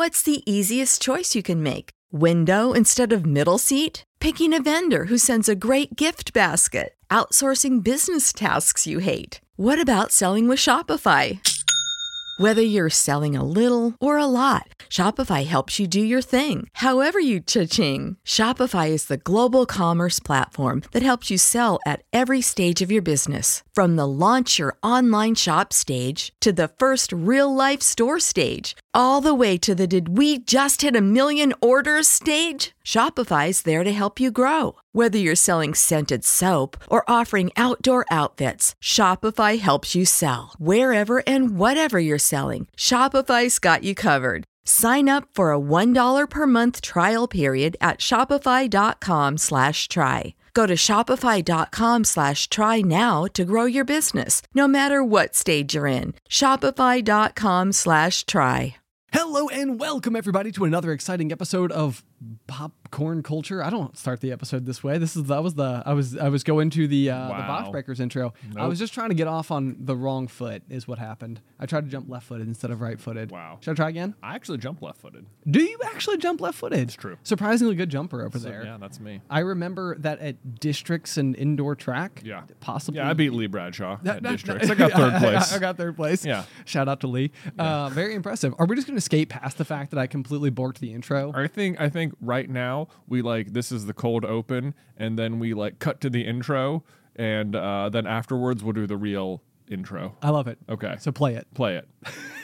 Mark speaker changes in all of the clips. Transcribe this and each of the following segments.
Speaker 1: What's the easiest choice you can make? Window instead of middle seat? Picking a vendor who sends a great gift basket? Outsourcing business tasks you hate? What about selling with Shopify? Whether you're selling a little or a lot, Shopify helps you do your thing, however you cha-ching. Shopify is the global commerce platform that helps you sell at every stage of your business. From the launch your online shop stage to the first real-life store stage, all the way to the did we just hit a million orders stage. Shopify's there to help you grow. Whether you're selling scented soap or offering outdoor outfits, Shopify helps you sell. Wherever and whatever you're selling, Shopify's got you covered. Sign up for a $1 per month trial period at shopify.com/try. Go to shopify.com/try now to grow your business, no matter what stage you're in. Shopify.com/try.
Speaker 2: Hello and welcome everybody to another exciting episode of Popcorn Culture. I don't start the episode this way. I was going to the Box Breakers intro.
Speaker 3: Nope.
Speaker 2: I was just trying to get off on the wrong foot is what happened. I tried to jump left-footed instead of right-footed.
Speaker 3: Wow.
Speaker 2: Should I try again?
Speaker 3: I actually jump left-footed.
Speaker 2: Do you actually jump left-footed?
Speaker 3: It's true.
Speaker 2: Surprisingly good jumper over there.
Speaker 3: Yeah, that's me.
Speaker 2: I remember that at districts and indoor track.
Speaker 3: Yeah.
Speaker 2: Possibly.
Speaker 3: Yeah, I beat Lee Bradshaw at districts. I got third place.
Speaker 2: I got third place.
Speaker 3: Yeah.
Speaker 2: Shout out to Lee. Very impressive. Are we just going to skate past the fact that I completely borked the intro?
Speaker 3: I think right now we this is the cold open, and then we cut to the intro, and then afterwards we'll do the real intro.
Speaker 2: I love it.
Speaker 3: Okay.
Speaker 2: So play it.
Speaker 3: Play it.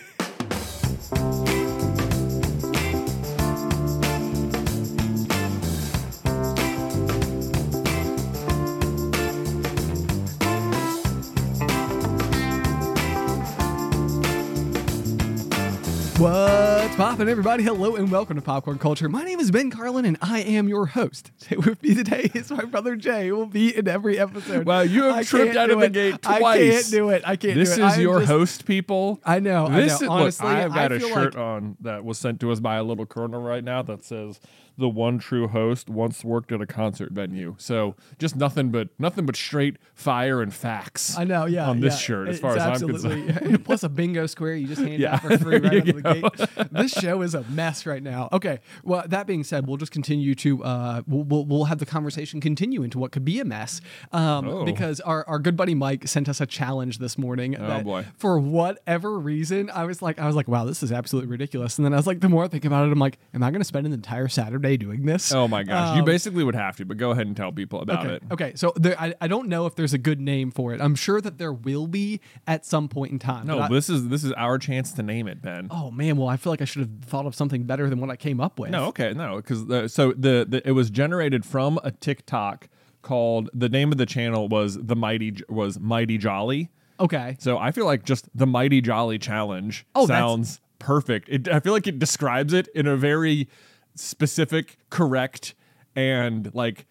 Speaker 2: What's poppin', everybody? Hello and welcome to Popcorn Culture. My name is Ben Carlin and I am your host. With me today is my brother Jay, who will be in every episode.
Speaker 3: Wow, you have tripped out of the gate twice.
Speaker 2: I can't do it.
Speaker 3: This is your host, people.
Speaker 2: I know. Honestly,
Speaker 3: look, I have got a
Speaker 2: feel
Speaker 3: shirt on that was sent to us by a little colonel right now that says, "The one true host once worked at a concert venue." So just nothing but straight fire and facts.
Speaker 2: I know, yeah.
Speaker 3: On this shirt, as far as I'm concerned.
Speaker 2: Plus a bingo square you just handed out for free right out of the gate. This show is a mess right now. Okay, well, that being said, we'll just continue to we'll have the conversation continue into what could be a mess because our good buddy Mike sent us a challenge this morning.
Speaker 3: Oh boy!
Speaker 2: For whatever reason, I was like, wow, this is absolutely ridiculous. And then I was like, the more I think about it, I'm like, am I going to spend an entire Saturday doing this?
Speaker 3: Oh my gosh, you basically would have to, but go ahead and tell people about it.
Speaker 2: Okay, so I don't know if there's a good name for it. I'm sure that there will be at some point in time.
Speaker 3: No, this is our chance to name it, Ben.
Speaker 2: Oh man, well I feel like I should have thought of something better than what I came up with.
Speaker 3: No, because it was generated from a TikTok called, the name of the channel was Mighty Jolly.
Speaker 2: Okay.
Speaker 3: So I feel like just the Mighty Jolly Challenge sounds perfect. I feel like it describes it in a very specific, correct, and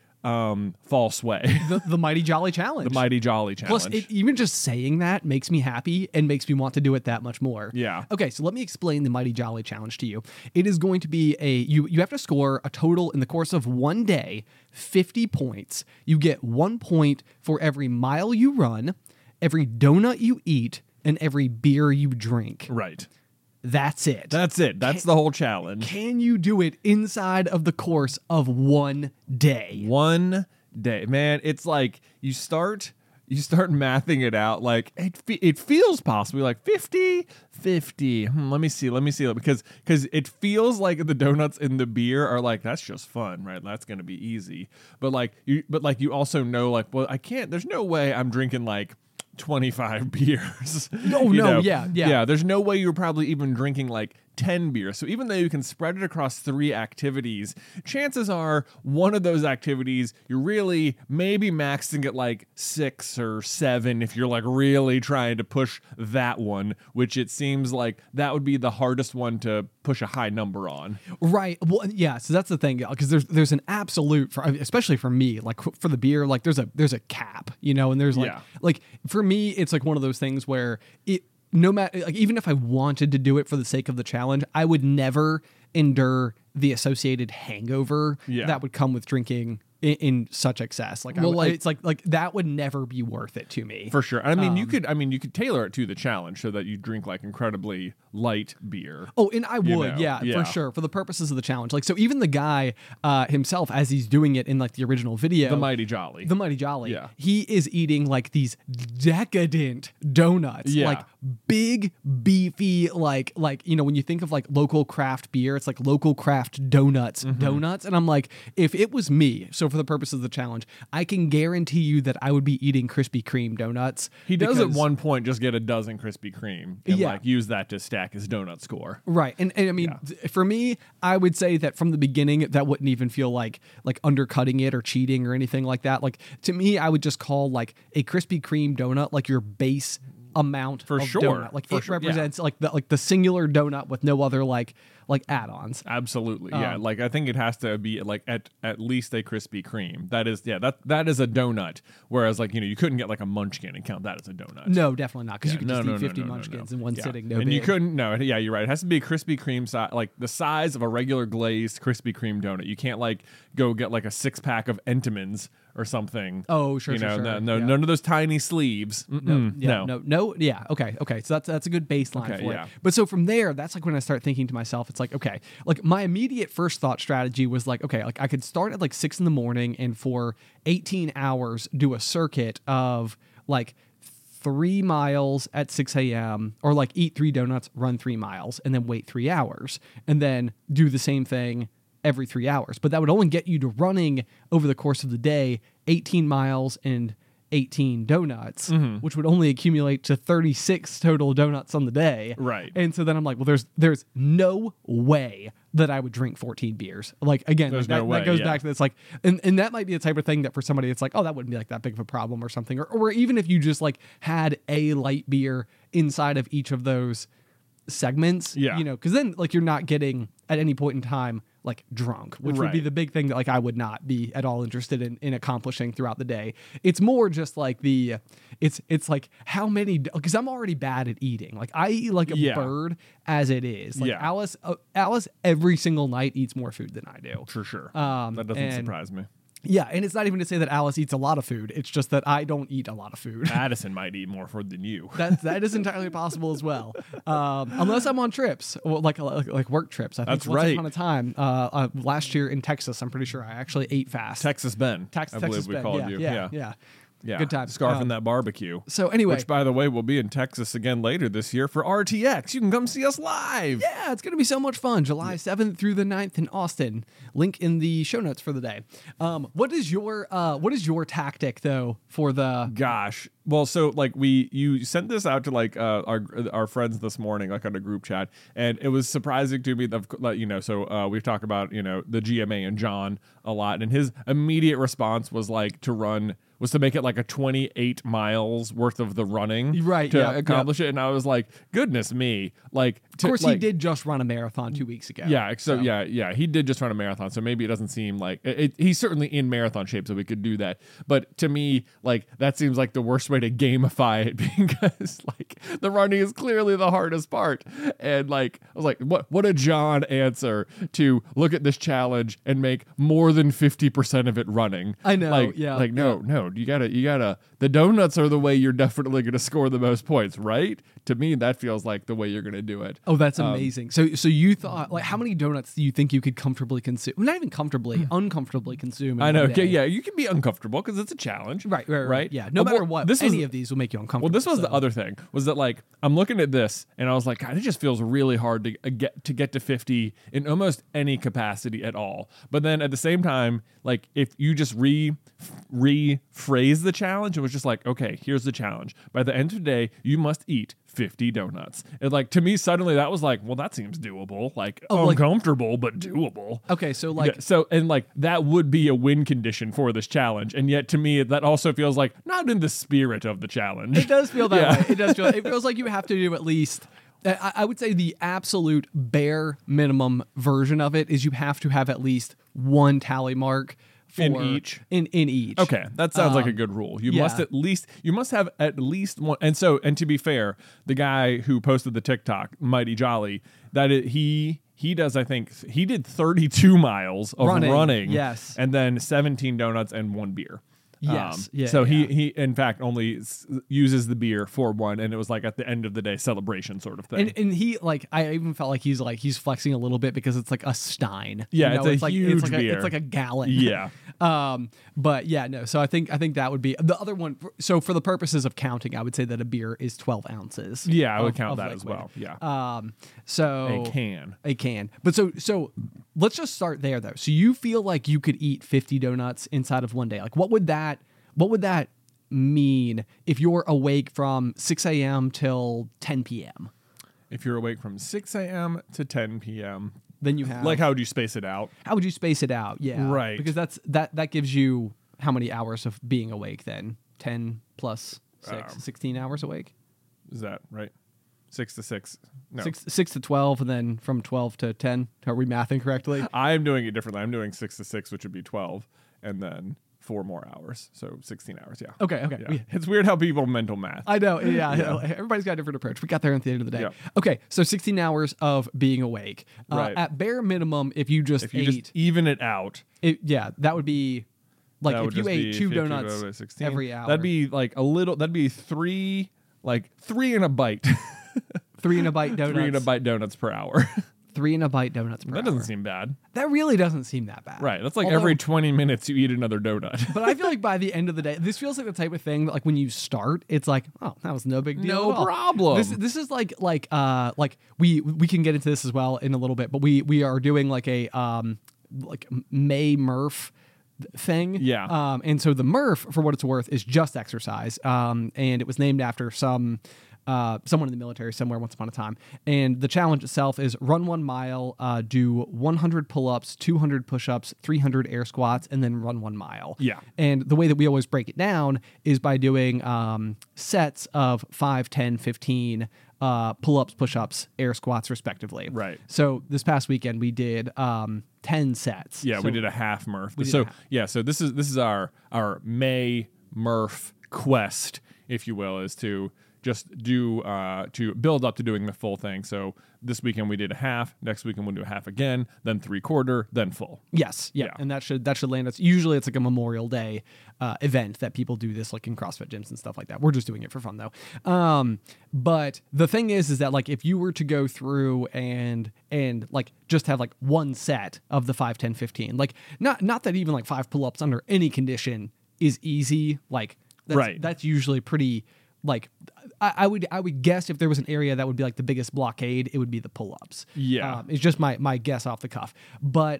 Speaker 3: false way.
Speaker 2: The Mighty Jolly Challenge.
Speaker 3: The Mighty Jolly Challenge.
Speaker 2: Plus, even just saying that makes me happy and makes me want to do it that much more.
Speaker 3: Yeah.
Speaker 2: Okay, so let me explain the Mighty Jolly Challenge to you. It is going to be you have to score a total in the course of one day, 50 points. You get 1 point for every mile you run, every donut you eat, and every beer you drink.
Speaker 3: Right.
Speaker 2: That's it.
Speaker 3: That's the whole challenge.
Speaker 2: Can you do it inside of the course of one day?
Speaker 3: 1 day. Man, it's like you start mathing it out, like it feels possible, like 50. Let me see because it feels like the donuts and the beer are like, that's just fun, right? That's going to be easy. But you also know, like, well, I can't, there's no way I'm drinking like 25 beers.
Speaker 2: Yeah.
Speaker 3: There's no way you're probably even drinking like 10 beers. So even though you can spread it across 3 activities, chances are one of those activities you're really maybe maxing at like 6 or 7 if you're like really trying to push that one, which it seems like that would be the hardest one to push a high number on.
Speaker 2: Right. Well, yeah. So that's the thing, because there's an absolute, especially for me, like for the beer, like there's a cap, and there's like for me, it's like one of those things where no matter, like, even if I wanted to do it for the sake of the challenge, I would never endure the associated hangover that would come with drinking in such excess. It's like that would never be worth it to me.
Speaker 3: For sure. I mean, you could tailor it to the challenge so that you drink like incredibly light beer.
Speaker 2: Oh, and I would, for sure, for the purposes of the challenge. Like, so even the guy himself, as he's doing it in like the original video,
Speaker 3: the Mighty Jolly,
Speaker 2: he is eating like these decadent donuts, like big, beefy, like when you think of like local craft beer, it's like local craft donuts, and I'm like, if it was me, so for the purpose of the challenge, I can guarantee you that I would be eating Krispy Kreme donuts.
Speaker 3: He does at one point just get a dozen Krispy Kreme and like use that to stack his donut score.
Speaker 2: Right. And I mean, for me, I would say that from the beginning, that wouldn't even feel like undercutting it or cheating or anything like that. Like, to me, I would just call like a Krispy Kreme donut like your base amount
Speaker 3: for
Speaker 2: of
Speaker 3: sure.
Speaker 2: donut. Like, it represents like the singular donut with no other like add-ons.
Speaker 3: Absolutely. Yeah. Like, I think it has to be like at least a Krispy Kreme. That is that is a donut. Whereas like, you couldn't get like a munchkin and count that as a donut.
Speaker 2: No, definitely not. Because you could just eat 50 munchkins in one sitting. No,
Speaker 3: and
Speaker 2: big.
Speaker 3: you couldn't. No, yeah, you're right. It has to be a Krispy Kreme size, like the size of a regular glazed Krispy Kreme donut. You can't like go get like a 6-pack of Entenmann's or something.
Speaker 2: Oh, sure.
Speaker 3: None of those tiny sleeves.
Speaker 2: No. Yeah. Okay. So that's a good baseline for it. But so from there, that's like when I start thinking to myself, it's like, okay, like my immediate first thought strategy was like, okay, like I could start at like 6 a.m. and for 18 hours do a circuit of like 3 miles at 6 a.m. or like eat 3 donuts, run 3 miles, and then wait 3 hours, and then do the same thing every 3 hours. But that would only get you to running over the course of the day 18 miles and 18 donuts, which would only accumulate to 36 total donuts on the day.
Speaker 3: Right.
Speaker 2: And so then I'm like, well, there's no way that I would drink 14 beers. Like, again, like that goes back to this, like, and that might be the type of thing that for somebody, it's like, oh, that wouldn't be like that big of a problem or something. Or even if you just like had a light beer inside of each of those segments, because then like you're not getting at any point in time like drunk, which would be the big thing that like I would not be at all interested in accomplishing throughout the day. It's more just like it's like how many, because I'm already bad at eating. Like I eat like a bird as it is. Like Alice every single night eats more food than I do.
Speaker 3: For sure. That doesn't surprise me.
Speaker 2: Yeah, and it's not even to say that Alice eats a lot of food. It's just that I don't eat a lot of food.
Speaker 3: Addison might eat more food than you.
Speaker 2: That is entirely possible as well, unless I'm on trips, like work trips. I think
Speaker 3: that's right.
Speaker 2: Once upon a time, last year in Texas, I'm pretty sure I actually ate fast.
Speaker 3: Texas Ben, I believe we called you.
Speaker 2: Yeah. Good time.
Speaker 3: Scarfing that barbecue.
Speaker 2: So anyway.
Speaker 3: Which, by the way, will be in Texas again later this year for RTX. You can come see us live.
Speaker 2: Yeah, it's going to be so much fun. July 7th through the 9th in Austin. Link in the show notes for the day. What is your tactic, though, for the...
Speaker 3: Gosh. Well, so like you sent this out to like our friends this morning, like on a group chat, and it was surprising to me that, so we've talked about, the GMA and John a lot, and his immediate response was like to make it like a 28 miles worth of the running to accomplish it. And I was like, goodness me. Like,
Speaker 2: of course, he did just run a marathon 2 weeks ago.
Speaker 3: Yeah. So he did just run a marathon. So maybe it doesn't seem like he's certainly in marathon shape, so we could do that. But to me, like, that seems like the worst way to gamify it, because like the running is clearly the hardest part. And like, I was like, what a John answer to look at this challenge and make more than 50% of it running.
Speaker 2: I know.
Speaker 3: Like, no. You gotta, the donuts are the way you're definitely going to score the most points, right? To me, that feels like the way you're going to do it.
Speaker 2: Oh, that's amazing. So you thought, like, how many donuts do you think you could comfortably consume? Well, not even comfortably, uncomfortably consume.
Speaker 3: I know. Okay, yeah, you can be uncomfortable because it's a challenge.
Speaker 2: Right. Yeah. No matter what, any of these will make you uncomfortable.
Speaker 3: Well, this was the other thing, was that like, I'm looking at this and I was like, God, it just feels really hard to get to 50 in almost any capacity at all. But then at the same time, like, if you just rephrase the challenge, it was just like, okay, here's the challenge. By the end of the day, you must eat 50 donuts. And like, to me, suddenly that was like, well, that seems doable. Like, uncomfortable, but doable.
Speaker 2: Okay, so like,
Speaker 3: and like that would be a win condition for this challenge. And yet, to me, that also feels like not in the spirit of the challenge.
Speaker 2: It does feel that way. It does feel. It feels like you have to do at least. I would say the absolute bare minimum version of it is you have to have at least one tally mark. In each.
Speaker 3: Okay, that sounds like a good rule. You must have at least one. And to be fair, the guy who posted the TikTok, Mighty Jolly, he does, I think he did 32 miles of running,
Speaker 2: yes,
Speaker 3: and then 17 donuts and 1 beer.
Speaker 2: Yes.
Speaker 3: So he in fact only uses the beer for one, and it was like at the end of the day celebration sort of thing.
Speaker 2: And he like I even felt like he's flexing a little bit because it's like a stein.
Speaker 3: Yeah,
Speaker 2: you know?
Speaker 3: it's a huge beer.
Speaker 2: It's like a gallon.
Speaker 3: Yeah.
Speaker 2: But yeah, no. So I think that would be the other one. So for the purposes of counting, I would say that a beer is 12 ounces.
Speaker 3: Yeah, I would count that liquid as well. Yeah.
Speaker 2: So
Speaker 3: a can.
Speaker 2: But so let's just start there though. So you feel like you could eat 50 donuts inside of one day? Like what would that mean if you're awake from 6 a.m. till 10 p.m.?
Speaker 3: If you're awake from 6 a.m. to 10 p.m.,
Speaker 2: then you have
Speaker 3: like how would you space it out?
Speaker 2: How would you space it out? Yeah,
Speaker 3: right.
Speaker 2: Because that gives you how many hours of being awake then? 10 plus 16 hours awake.
Speaker 3: Is that right? 6 to 6. No.
Speaker 2: 6 to 12, and then from 12 to 10. Are we mathing correctly?
Speaker 3: I'm doing it differently. I'm doing 6 to 6, which would be 12, and then 4 more hours, so 16 hours. Yeah.
Speaker 2: Okay.
Speaker 3: Yeah. It's weird how people mental math.
Speaker 2: I know. Yeah. Everybody's got a different approach. We got there at the end of the day.
Speaker 3: Yeah.
Speaker 2: Okay. So 16 hours of being awake.
Speaker 3: Right.
Speaker 2: At bare minimum, if you just
Speaker 3: even it out.
Speaker 2: That would be like if you ate 2 donuts every hour.
Speaker 3: That'd be like that'd be 3 and a bite.
Speaker 2: 3 and a bite donuts.
Speaker 3: 3 and a bite donuts per hour.
Speaker 2: 3 and a bite donuts per hour.
Speaker 3: That doesn't seem bad.
Speaker 2: That really doesn't seem that bad.
Speaker 3: Right. That's like every 20 minutes you eat another donut.
Speaker 2: But I feel like by the end of the day, this feels like the type of thing that like when you start, it's like, oh, that was no big deal.
Speaker 3: No problem.
Speaker 2: This is like we can get into this as well in a little bit, but we are doing like a like May Murph thing.
Speaker 3: Yeah.
Speaker 2: And so the Murph, for what it's worth, is just exercise. And it was named after someone in the military somewhere once upon a time. And the challenge itself is run 1 mile, do 100 pull-ups, 200 push-ups, 300 air squats, and then run 1 mile.
Speaker 3: Yeah.
Speaker 2: And the way that we always break it down is by doing sets of 5, 10, 15 pull-ups, push-ups, air squats, respectively.
Speaker 3: Right.
Speaker 2: So this past weekend we did 10 sets.
Speaker 3: Yeah,
Speaker 2: so
Speaker 3: we did a half Murph. So this is our May Murph quest, if you will, is to just do to build up to doing the full thing. So this weekend we did a half. Next weekend we'll do a half again. Then 3/4. Then full.
Speaker 2: Yes, yeah, and that should land us. Usually it's like a Memorial Day event that people do this like in CrossFit gyms and stuff like that. We're just doing it for fun though. But the thing is that like if you were to go through and like just have like one set of the 5, 10, 15, like not that even like 5 pull-ups under any condition is easy. Like that's usually pretty. Like I would guess if there was an area that would be like the biggest blockade, it would be the pull-ups.
Speaker 3: Yeah,
Speaker 2: it's just my guess off the cuff. But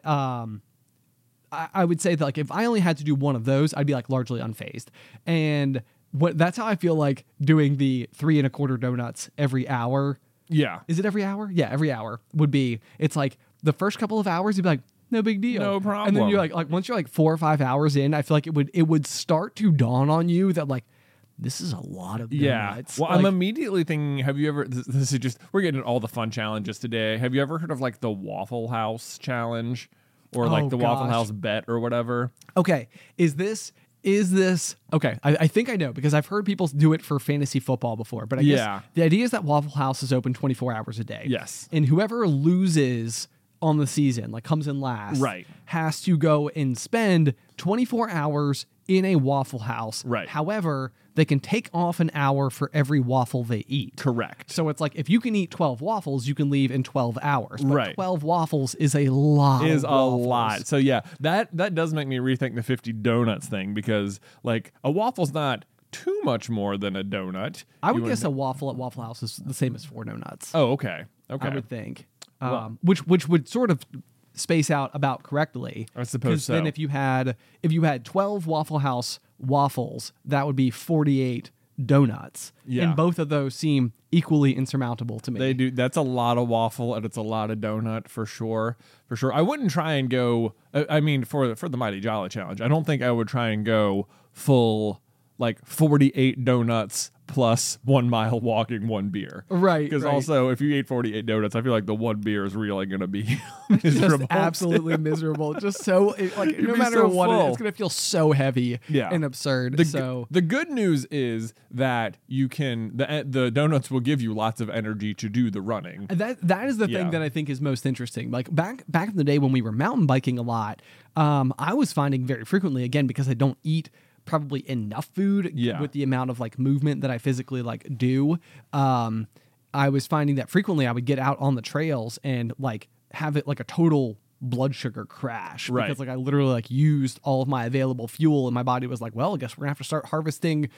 Speaker 2: I would say that like if I only had to do one of those, I'd be like largely unfazed. And that's how I feel like doing the 3 1/4 donuts every hour.
Speaker 3: Yeah,
Speaker 2: is it every hour? Yeah, every hour would be. It's like the first couple of hours, you'd be like, no big deal,
Speaker 3: no problem.
Speaker 2: And then you're like once you're like 4 or 5 hours in, I feel like it would start to dawn on you that like, this is a lot of donuts.
Speaker 3: Yeah. Well, like, I'm immediately thinking, have you ever, this is just, we're getting all the fun challenges today. Have you ever heard of like the Waffle House challenge or like the Waffle House bet or whatever?
Speaker 2: Okay. Is this, okay. I think I know because I've heard people do it for fantasy football before, but I guess the idea is that Waffle House is open 24 hours a day.
Speaker 3: Yes.
Speaker 2: And whoever loses on the season, like comes in last, has to go and spend 24 hours in a Waffle House.
Speaker 3: Right.
Speaker 2: However, they can take off an hour for every waffle they eat.
Speaker 3: Correct.
Speaker 2: So it's like if you can eat 12 waffles, you can leave in 12 hours. But 12 waffles is a lot.
Speaker 3: Is a lot. So yeah, that does make me rethink the 50 donuts thing because like a waffle's not too much more than a donut.
Speaker 2: I would guess a waffle at Waffle House is the same as 4 donuts.
Speaker 3: Oh, okay. Okay.
Speaker 2: I would think. Which would sort of space out about correctly.
Speaker 3: I suppose so.
Speaker 2: Then if you had 12 Waffle House waffles, that would be 48 donuts.
Speaker 3: Yeah.
Speaker 2: And both of those seem equally insurmountable to me.
Speaker 3: They do. That's a lot of waffle and it's a lot of donut for sure. For sure. I wouldn't try and go, I mean, for the Mighty Jolly Challenge, I don't think I would try and go full like 48 donuts plus 1 mile walking, 1 beer.
Speaker 2: Right.
Speaker 3: Because also, if you ate 48 donuts, I feel like the 1 beer is really going to be miserable.
Speaker 2: Just absolutely miserable. Just so, like, no matter
Speaker 3: so
Speaker 2: what,
Speaker 3: full.
Speaker 2: It's going to feel so heavy and absurd.
Speaker 3: The good news is that you can, the donuts will give you lots of energy to do the running.
Speaker 2: That is the thing that I think is most interesting. Like, back in the day when we were mountain biking a lot, I was finding very frequently, again, because I don't eat probably enough food
Speaker 3: Yeah.
Speaker 2: with the amount of like movement that I physically like do. I was finding that frequently I would get out on the trails and like have it like a total blood sugar crash
Speaker 3: Right.
Speaker 2: because like I literally like used all of my available fuel and my body was like, well, I guess we're gonna have to start harvesting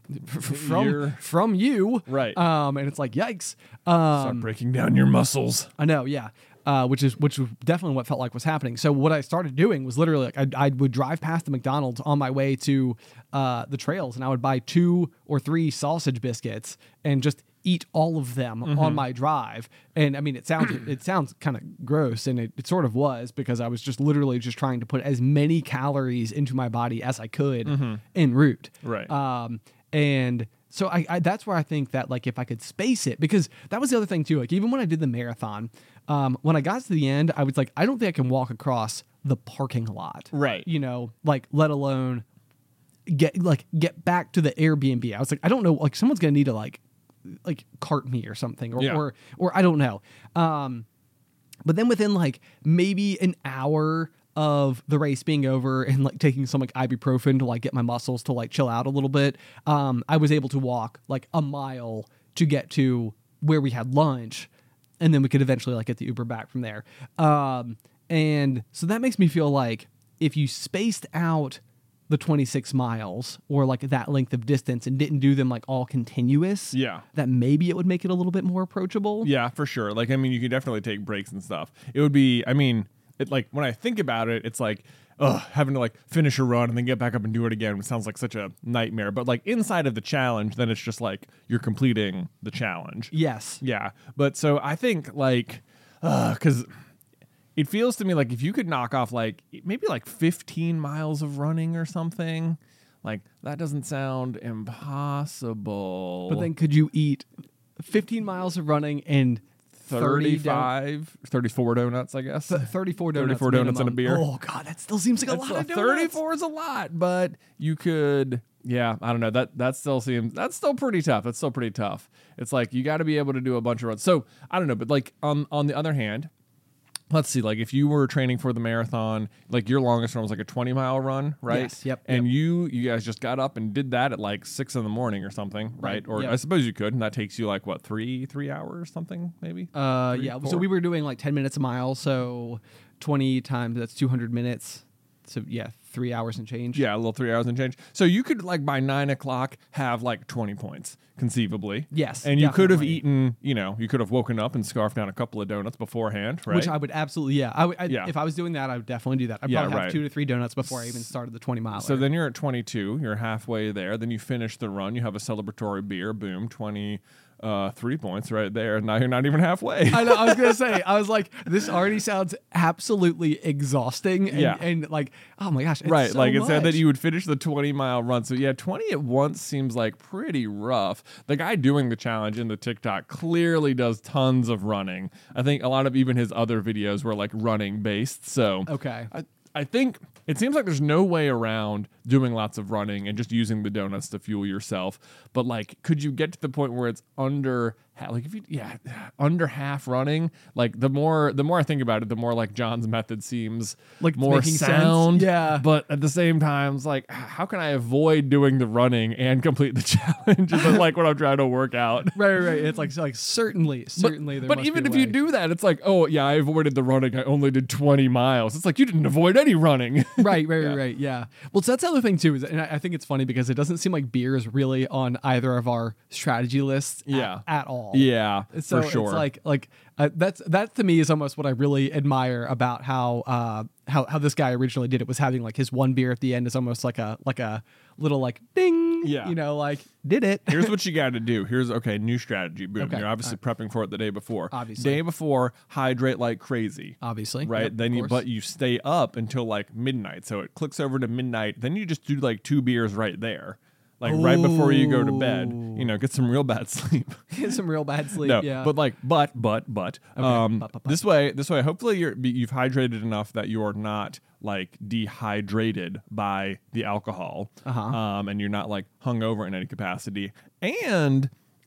Speaker 2: from you.
Speaker 3: Right.
Speaker 2: And it's like, yikes.
Speaker 3: Start breaking down your muscles.
Speaker 2: I know, yeah. Which was definitely what felt like was happening. So what I started doing was literally like I would drive past the McDonald's on my way to the trails, and I would buy 2 or 3 sausage biscuits and just eat all of them on my drive. And I mean, it sounds kind of gross, and it sort of was, because I was just literally just trying to put as many calories into my body as I could en route.
Speaker 3: Right.
Speaker 2: And so I that's where I think that like if I could space it, because that was the other thing too. Like even when I did the marathon, when I got to the end, I was like, I don't think I can walk across the parking lot.
Speaker 3: Right.
Speaker 2: You know, like let alone get back to the Airbnb. I was like, I don't know, like someone's gonna need to like cart me or something, or I don't know. But then within like maybe an hour of the race being over and like taking some like ibuprofen to like get my muscles to like chill out a little bit, I was able to walk like a mile to get to where we had lunch, and then we could eventually like get the Uber back from there. And so that makes me feel like if you spaced out the 26 miles or like that length of distance and didn't do them like all continuous, that maybe it would make it a little bit more approachable.
Speaker 3: Yeah, for sure. Like, I mean, you could definitely take breaks and stuff. It would be, I mean, it like when I think about it, it's like, having to like finish a run and then get back up and do it again. It sounds like such a nightmare. But like inside of the challenge, then it's just like you're completing the challenge.
Speaker 2: Yes.
Speaker 3: Yeah. But so I think like, because it feels to me like if you could knock off like maybe like 15 miles of running or something, like that doesn't sound impossible.
Speaker 2: But then could you eat 15 miles of running and
Speaker 3: 34 donuts, I guess.
Speaker 2: 34 donuts.
Speaker 3: 34 donuts and a beer.
Speaker 2: Oh, God, that still seems like a lot of donuts.
Speaker 3: 34 is a lot, but you could, I don't know. That still seems, that's still pretty tough. That's still pretty tough. It's like you got to be able to do a bunch of runs. So, I don't know, but like on the other hand, let's see, like if you were training for the marathon, like your longest run was like a 20-mile run, right?
Speaker 2: Yes, yep.
Speaker 3: And you guys just got up and did that at like 6 a.m. or something, right? Or I suppose you could, and that takes you like what, three hours, something maybe?
Speaker 2: Yeah. 4? So we were doing like 10 minutes a mile, so 20 times that's 200 minutes. So yeah, 3 hours and change.
Speaker 3: Yeah, a little 3 hours and change. So you could like by 9 o'clock have like 20 points conceivably.
Speaker 2: Yes,
Speaker 3: and you could have eaten. You could have woken up and scarfed down a couple of donuts beforehand, right?
Speaker 2: Which I would absolutely. If I was doing that, I would definitely do that. I'd probably have 2 to 3 donuts before I even started the 20-mile.
Speaker 3: So then you're at 22. You're halfway there. Then you finish the run. You have a celebratory beer. Boom, 3 points right there. Now you're not even halfway.
Speaker 2: I know. I was gonna say. I was like, this already sounds absolutely exhausting. And like, oh my gosh, it's
Speaker 3: right?
Speaker 2: so
Speaker 3: like it
Speaker 2: much.
Speaker 3: said that you would finish the 20-mile run. So yeah, 20 at once seems like pretty rough. The guy doing the challenge in the TikTok clearly does tons of running. I think a lot of even his other videos were like running based. So
Speaker 2: okay.
Speaker 3: I think it seems like there's no way around doing lots of running and just using the donuts to fuel yourself. But like, could you get to the point where it's under half running? Like the more I think about it, the more like John's method seems
Speaker 2: like
Speaker 3: more sound.
Speaker 2: Sense. Yeah.
Speaker 3: But at the same time, it's like, how can I avoid doing the running and complete the challenge? Is like what I'm trying to work out.
Speaker 2: Right. It's like certainly.
Speaker 3: But even if you do that, it's like, oh yeah, I avoided the running. I only did 20 miles. It's like you didn't avoid any running.
Speaker 2: Right. Yeah. Well, so that's the other thing too, and I think it's funny because it doesn't seem like beer is really on either of our strategy lists at all.
Speaker 3: Yeah,
Speaker 2: so
Speaker 3: for sure.
Speaker 2: It's like that to me is almost what I really admire about how this guy originally did it, was having like his one beer at the end is almost like a little like ding, like did it.
Speaker 3: Here's what you got to do. Here's new strategy. Boom.
Speaker 2: Okay.
Speaker 3: You're obviously prepping for it the day before.
Speaker 2: Obviously.
Speaker 3: Day before, hydrate like crazy.
Speaker 2: Obviously.
Speaker 3: Right.
Speaker 2: Yep,
Speaker 3: Then you stay up until like midnight. So it clicks over to midnight. Then you just do like 2 beers right there. Like right before you go to bed, get some real bad sleep.
Speaker 2: Get some real bad sleep.
Speaker 3: No,
Speaker 2: yeah.
Speaker 3: but like, but.
Speaker 2: Okay.
Speaker 3: This way, hopefully you've hydrated enough that you are not like dehydrated by the alcohol, and you're not like hungover in any capacity. And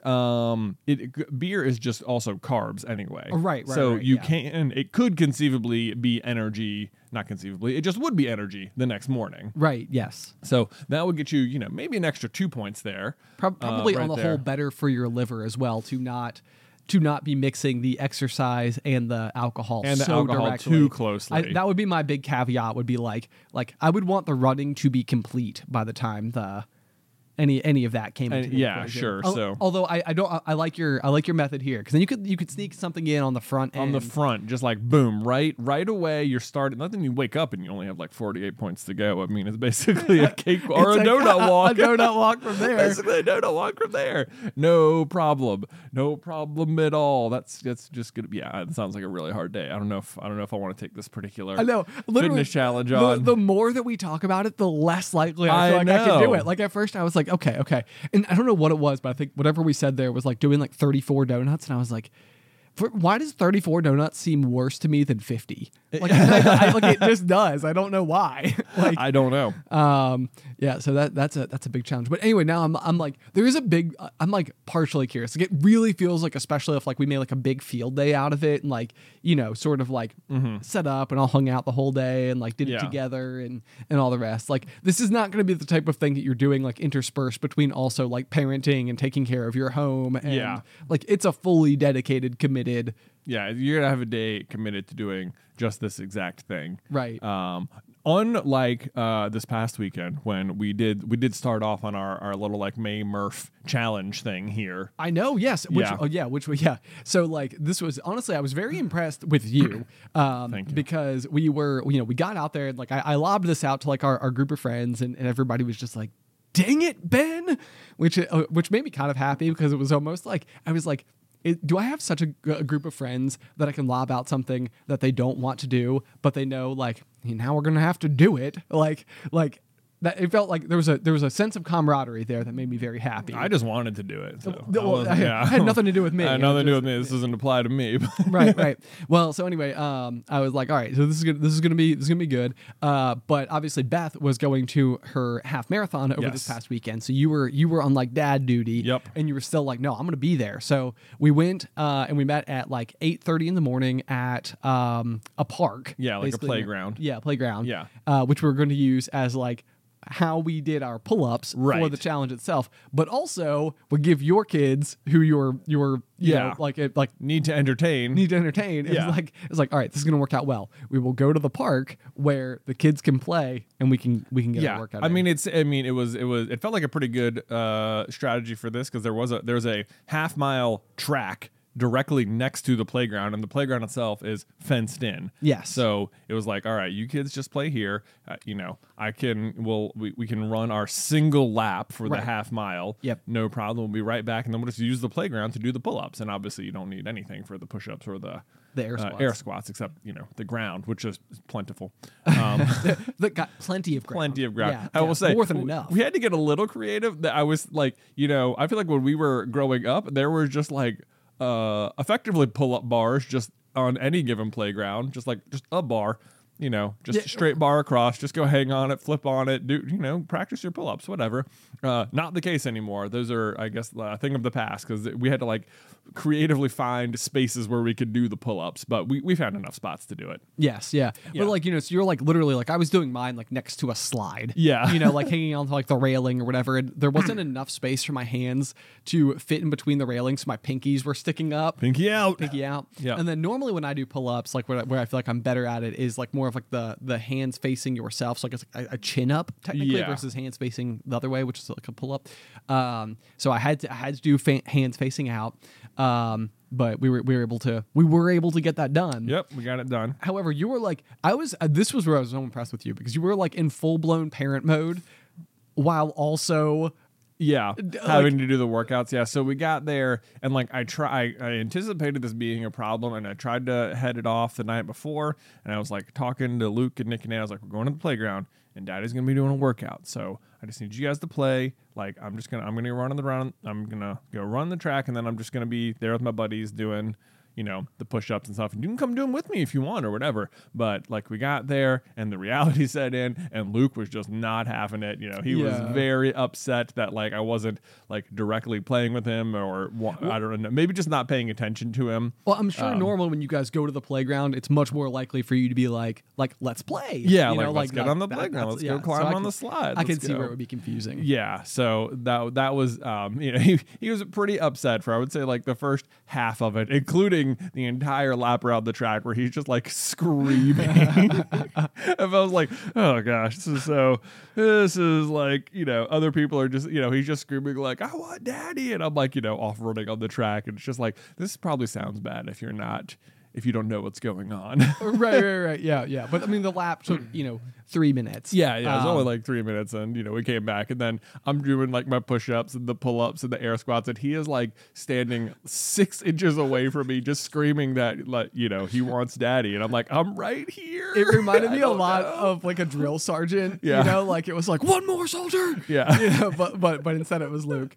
Speaker 3: beer is just also carbs anyway.
Speaker 2: Right.
Speaker 3: So you
Speaker 2: yeah.
Speaker 3: it could conceivably be energy, not conceivably, it just would be energy the next morning.
Speaker 2: Right. Yes.
Speaker 3: So that would get you, maybe an extra 2 points there.
Speaker 2: Probably
Speaker 3: right
Speaker 2: on the
Speaker 3: there.
Speaker 2: whole better for your liver as well to not be mixing the exercise and the alcohol directly.
Speaker 3: too closely.
Speaker 2: That would be my big caveat. Would be like I would want the running to be complete by the time any of that came into the equation.
Speaker 3: Sure. So
Speaker 2: although I like your method here, because then you could sneak something in on the front end.
Speaker 3: on the front, just like boom, right away you're starting. Nothing, you wake up and you only have like 48 points to go. I mean, it's basically a cake or a donut walk.
Speaker 2: A donut walk from there.
Speaker 3: Basically a donut walk from there. No problem at all. That's just gonna. Yeah, it sounds like a really hard day. I don't know if I want to take this particular.
Speaker 2: I know. Literally,
Speaker 3: fitness challenge on.
Speaker 2: The more that we talk about it, the less likely I feel like I can do it. Like at first I was like, okay. And I don't know what it was, but I think whatever we said there was like doing like 34 donuts. And I was like, why does 34 donuts seem worse to me than 50? Like, like it just does. I don't know why. Like,
Speaker 3: I don't know.
Speaker 2: Yeah. So that's a big challenge. But anyway, now I'm like, there is a big. I'm like partially curious. Like, it really feels like, especially if like we made like a big field day out of it, and like sort of like set up and all hung out the whole day and like did it together and all the rest. Like, this is not going to be the type of thing that you're doing like interspersed between also like parenting and taking care of your home. And like, it's a fully dedicated, committed.
Speaker 3: Yeah, you're gonna have a day committed to doing just this exact thing.
Speaker 2: Right.
Speaker 3: Unlike this past weekend when we did start off on our little like May Murph challenge thing here.
Speaker 2: I know, yes. So like, this was honestly, I was very impressed with you.
Speaker 3: Thank you.
Speaker 2: Because we were, we got out there and like I lobbed this out to like our group of friends and everybody was just like, dang it, Ben, which made me kind of happy, because it was almost like I was like, do I have such a group of friends that I can lob out something that they don't want to do, but they know like, now we're gonna have to do it, like that? It felt like there was a sense of camaraderie there that made me very happy.
Speaker 3: I just wanted to do it. So
Speaker 2: it had nothing to do with me.
Speaker 3: It had nothing to do with me. This doesn't apply to me.
Speaker 2: right. Well, so anyway, I was like, all right, so this is gonna be good. But obviously Beth was going to her half marathon over this past weekend, so you were on like dad duty.
Speaker 3: Yep.
Speaker 2: And you were still like, no, I'm gonna be there. So we went and we met at like 8:30 in the morning at a park.
Speaker 3: Yeah, like a playground.
Speaker 2: Yeah, playground.
Speaker 3: Yeah.
Speaker 2: Which we're going to use as like how we did our pull-ups for the challenge itself, but also would give your kids who you're
Speaker 3: need to entertain.
Speaker 2: It's like, all right, this is gonna work out well. We will go to the park where the kids can play and we can get a workout.
Speaker 3: It felt like a pretty good strategy for this, because there's a half-mile track directly next to the playground, and the playground itself is fenced in.
Speaker 2: Yes.
Speaker 3: So it was like, all right, you kids just play here. We can run our single lap for the half mile.
Speaker 2: Yep.
Speaker 3: No problem. We'll be right back, and then we'll just use the playground to do the pull-ups. And obviously, you don't need anything for the push-ups or the air squats, except the ground, which is plentiful.
Speaker 2: That got plenty of ground.
Speaker 3: Yeah, I will say
Speaker 2: more than enough.
Speaker 3: We had to get a little creative. That I was like, I feel like when we were growing up, there were just like effectively pull-up bars just on any given playground, just a bar, a straight bar across, just go hang on it, flip on it, do, practice your pull-ups, whatever. Not the case anymore. Those are, I guess, a thing of the past, because we had to like creatively find spaces where we could do the pull-ups, but we found enough spots to do it.
Speaker 2: Yes, yeah. But like, so you're like literally like, I was doing mine like next to a slide.
Speaker 3: Yeah.
Speaker 2: Like hanging on to like the railing or whatever, and there wasn't enough space for my hands to fit in between the railings, so my pinkies were sticking up.
Speaker 3: Pinky out.
Speaker 2: Yeah. And then normally when I do pull-ups, like where I feel like I'm better at it is like more of like the hands facing yourself, so like it's like a chin up technically versus hands facing the other way, which is like a pull-up. So I had to do hands facing out. But we were able to get that done.
Speaker 3: Yep, we got it done.
Speaker 2: However, you were like, this was where I was so impressed with you, because you were like in full-blown parent mode while also
Speaker 3: having to do the workouts. Yeah, so we got there, and like I anticipated this being a problem, and I tried to head it off the night before, and I was like talking to Luke and Nick and Nate. I was like, we're going to the playground, and Daddy's gonna be doing a workout, so I just need you guys to play. Like, I'm gonna run on the run. I'm gonna go run the track, and then I'm just gonna be there with my buddies doing, the push-ups and stuff. And you can come do them with me if you want or whatever. But like we got there and the reality set in, and Luke was just not having it. He was very upset that like I wasn't like directly playing with him, or I don't know, maybe just not paying attention to him.
Speaker 2: Well, I'm sure normally when you guys go to the playground, it's much more likely for you to be like let's play.
Speaker 3: Yeah, let's get on the playground. Let's go climb on the slide.
Speaker 2: I can see where it would be confusing.
Speaker 3: Yeah, so that was he was pretty upset for, I would say, like the first half of it, including the entire lap around the track where he's just like screaming. And I was like, oh gosh, this is like, other people are just, he's just screaming like, I want daddy. And I'm like, off running on the track. And it's just like, this probably sounds bad if you don't know what's going on.
Speaker 2: Right. Yeah. But I mean, the lap took, 3 minutes.
Speaker 3: Yeah. It was only like 3 minutes, and we came back, and then I'm doing like my push-ups and the pull-ups and the air squats, and he is like standing 6 inches away from me, just screaming that like he wants daddy, and I'm like, I'm right here.
Speaker 2: It reminded me a lot of like a drill sergeant. Like it was like, one more soldier.
Speaker 3: Yeah.
Speaker 2: But instead it was Luke.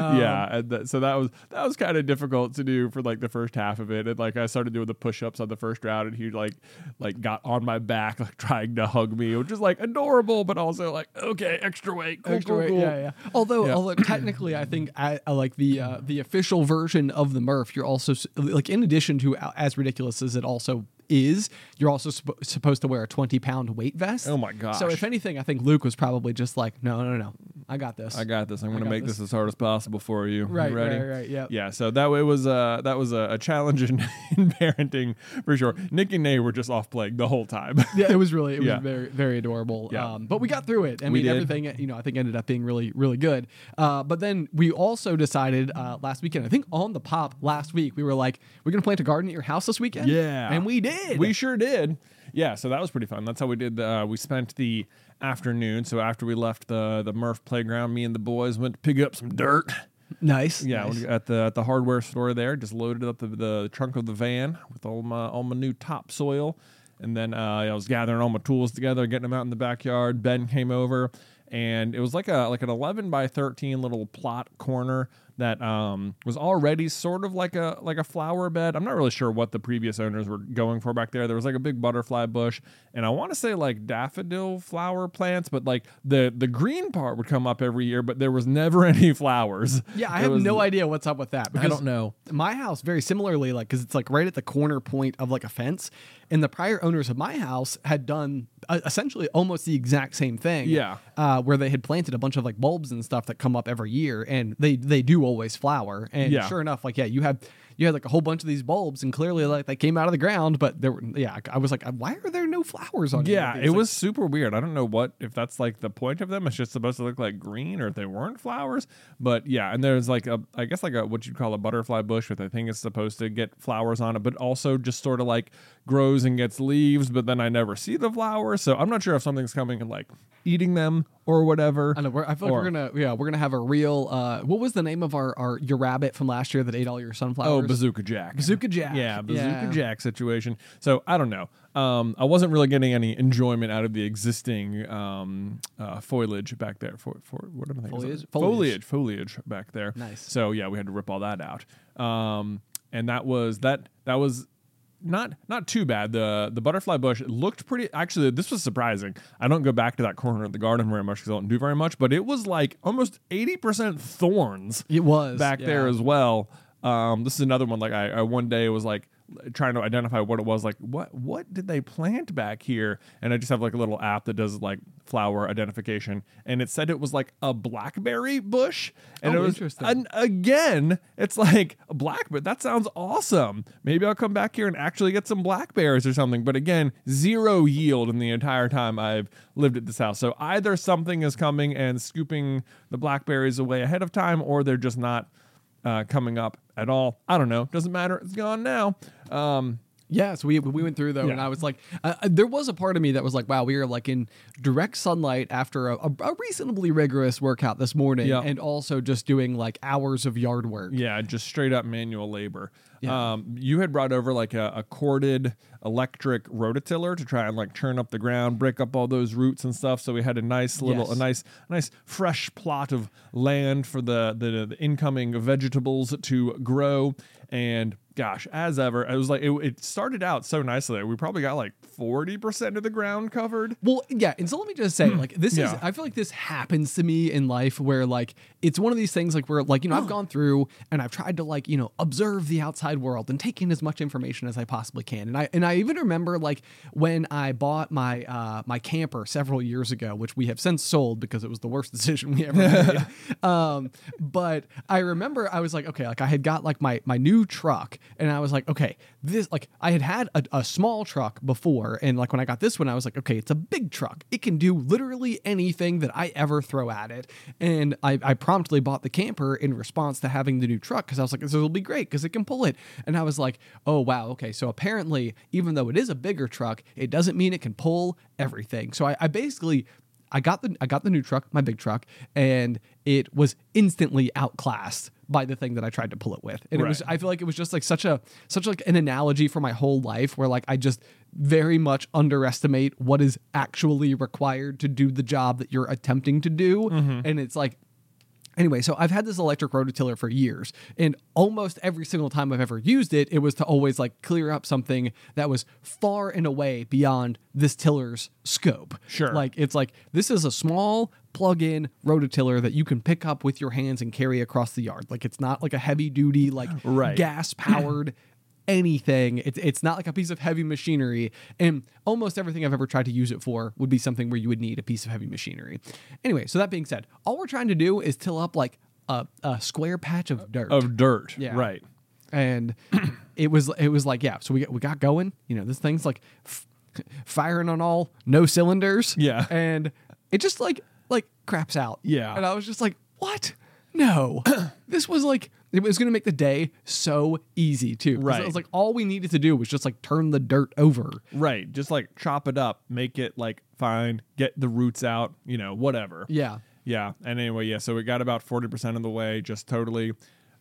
Speaker 3: And so that was kind of difficult to do for like the first half of it, and like I started doing the push-ups on the first round, and he like got on my back, like trying to hug me, which is like adorable, but also like, okay, extra weight, cool.
Speaker 2: Yeah. Although technically, I think like the official version of the Murph, you're also like, in addition to as ridiculous as it also is, you're also supposed to wear a 20-pound weight vest.
Speaker 3: Oh my gosh.
Speaker 2: So if anything, I think Luke was probably just like, no, I got this.
Speaker 3: I'm going to make this as hard as possible for you.
Speaker 2: Right,
Speaker 3: you ready?
Speaker 2: Right. Yeah.
Speaker 3: Yeah. So that way was a challenge in parenting for sure. Nick and Nate were just off playing the whole time.
Speaker 2: Yeah, it was very, very adorable.
Speaker 3: Yeah.
Speaker 2: But we got through it. I mean, everything, I think ended up being really, really good. But then we also decided last weekend, I think on the pop last week, we were like, we're going to plant a garden at your house this weekend.
Speaker 3: Yeah.
Speaker 2: And we did.
Speaker 3: We sure did. Yeah, so that was pretty fun. That's how we did. We spent the afternoon. So after we left the Murph playground, me and the boys went to pick up some dirt.
Speaker 2: Nice.
Speaker 3: Yeah,
Speaker 2: nice.
Speaker 3: At the hardware store there, just loaded up the trunk of the van with all my new topsoil, and then I was gathering all my tools together, getting them out in the backyard. Ben came over, and it was like an 11 by 13 little plot corner that was already sort of like a flower bed. I'm not really sure what the previous owners were going for back there. There was like a big butterfly bush, and I want to say like daffodil flower plants, but like the green part would come up every year, but there was never any flowers.
Speaker 2: Yeah, I have no idea what's up with that.
Speaker 3: I don't know.
Speaker 2: My house, very similarly, like, because it's like right at the corner point of like a fence, and the prior owners of my house had done essentially almost the exact same thing.
Speaker 3: Yeah.
Speaker 2: Where they had planted a bunch of like bulbs and stuff that come up every year, and they do always flower. And sure enough, like, you had like a whole bunch of these bulbs, and clearly like they came out of the ground, but there were, I was like, why are there no flowers on?
Speaker 3: Yeah, it was super weird. I don't know if that's like the point of them. It's just supposed to look like green, or if they weren't flowers. But yeah, and there's like I guess like what you'd call a butterfly bush, with I think it's supposed to get flowers on it, but also just sort of like grows and gets leaves, but then I never see the flowers. So I'm not sure if something's coming and like eating them or whatever.
Speaker 2: I know. I feel like we're gonna have a real. What was the name of your rabbit from last year that ate all your sunflowers?
Speaker 3: Oh, Bazooka Jack.
Speaker 2: Bazooka Jack.
Speaker 3: Yeah, Bazooka Jack situation. So I don't know. I wasn't really getting any enjoyment out of the existing foliage back there. For what am I thinking? Foliage back there.
Speaker 2: Nice.
Speaker 3: So yeah, we had to rip all that out. And that was not too bad. The butterfly bush looked pretty. Actually, this was surprising. I don't go back to that corner of the garden very much because I don't do very much, but it was like almost 80% thorns.
Speaker 2: It was
Speaker 3: back there as well. This is another one. Like I one day was like trying to identify what it was. Like what did they plant back here? And I just have like a little app that does like flower identification, and it said it was like a blackberry bush. And it was
Speaker 2: interesting.
Speaker 3: And again, it's like a blackberry. That sounds awesome. Maybe I'll come back here and actually get some blackberries or something. But again, zero yield in the entire time I've lived at this house. So either something is coming and scooping the blackberries away ahead of time, or they're just not coming up at all. I don't know. Doesn't matter. It's gone now.
Speaker 2: Yeah, so we went through though, and I was like, there was a part of me that was like, wow, we are like in direct sunlight after a reasonably rigorous workout this morning, and also just doing like hours of yard work.
Speaker 3: Yeah, just straight up manual labor.
Speaker 2: Yeah.
Speaker 3: You had brought over like a corded electric rototiller to try and like churn up the ground, break up all those roots and stuff. So we had a nice little, a nice fresh plot of land for the incoming vegetables to grow. And gosh, as ever, it was like it started out so nicely. We probably got like 40% of the ground covered.
Speaker 2: Well, yeah, and so let me just say, like, this is, I feel like this happens to me in life where, like, it's one of these things, like, where, like, you know, I've gone through and I've tried to, like, you know, observe the outside world and take in as much information as I possibly can. And I even remember, like, when I bought my my camper several years ago, which we have since sold because it was the worst decision we ever made. But I remember I was like, okay, like, I had got, like, my new truck, and I was like, okay, this, like, I had a small truck before, and, like, when I got this one, I was like, okay, it's a big truck. It can do literally anything that I ever throw at it. And I promptly bought the camper in response to having the new truck, because I was like, this will be great because it can pull it. And I was like, oh, wow, okay, so apparently, even though it is a bigger truck, it doesn't mean it can pull everything. So I basically... I got the new truck, my big truck, and it was instantly outclassed by the thing that I tried to pull it with. And it was, I feel like it was just like such like an analogy for my whole life, where like I just very much underestimate what is actually required to do the job that you're attempting to do. And it's like, anyway, so I've had this electric rototiller for years, and almost every single time I've ever used it, it was to always like clear up something that was far and away beyond this tiller's scope.
Speaker 3: Sure.
Speaker 2: Like, it's like, this is a small plug-in rototiller that you can pick up with your hands and carry across the yard. Like, it's not like a heavy duty, like gas-powered anything. It's not like a piece of heavy machinery, and almost everything I've ever tried to use it for would be something where you would need a piece of heavy machinery. Anyway, so that being said, all we're trying to do is till up like a square patch of dirt.
Speaker 3: Yeah. Right.
Speaker 2: And it was like, yeah, so we got going, you know, this thing's like firing on all no cylinders.
Speaker 3: Yeah.
Speaker 2: And it just like craps out.
Speaker 3: Yeah.
Speaker 2: And I was just like, what? No. This was like, it was going to make the day so easy too.
Speaker 3: Right.
Speaker 2: It was like, all we needed to do was just like turn the dirt over.
Speaker 3: Right. Just like chop it up, make it like fine, get the roots out, you know, whatever.
Speaker 2: Yeah.
Speaker 3: Yeah. And anyway, yeah. So we got about 40% of the way, just totally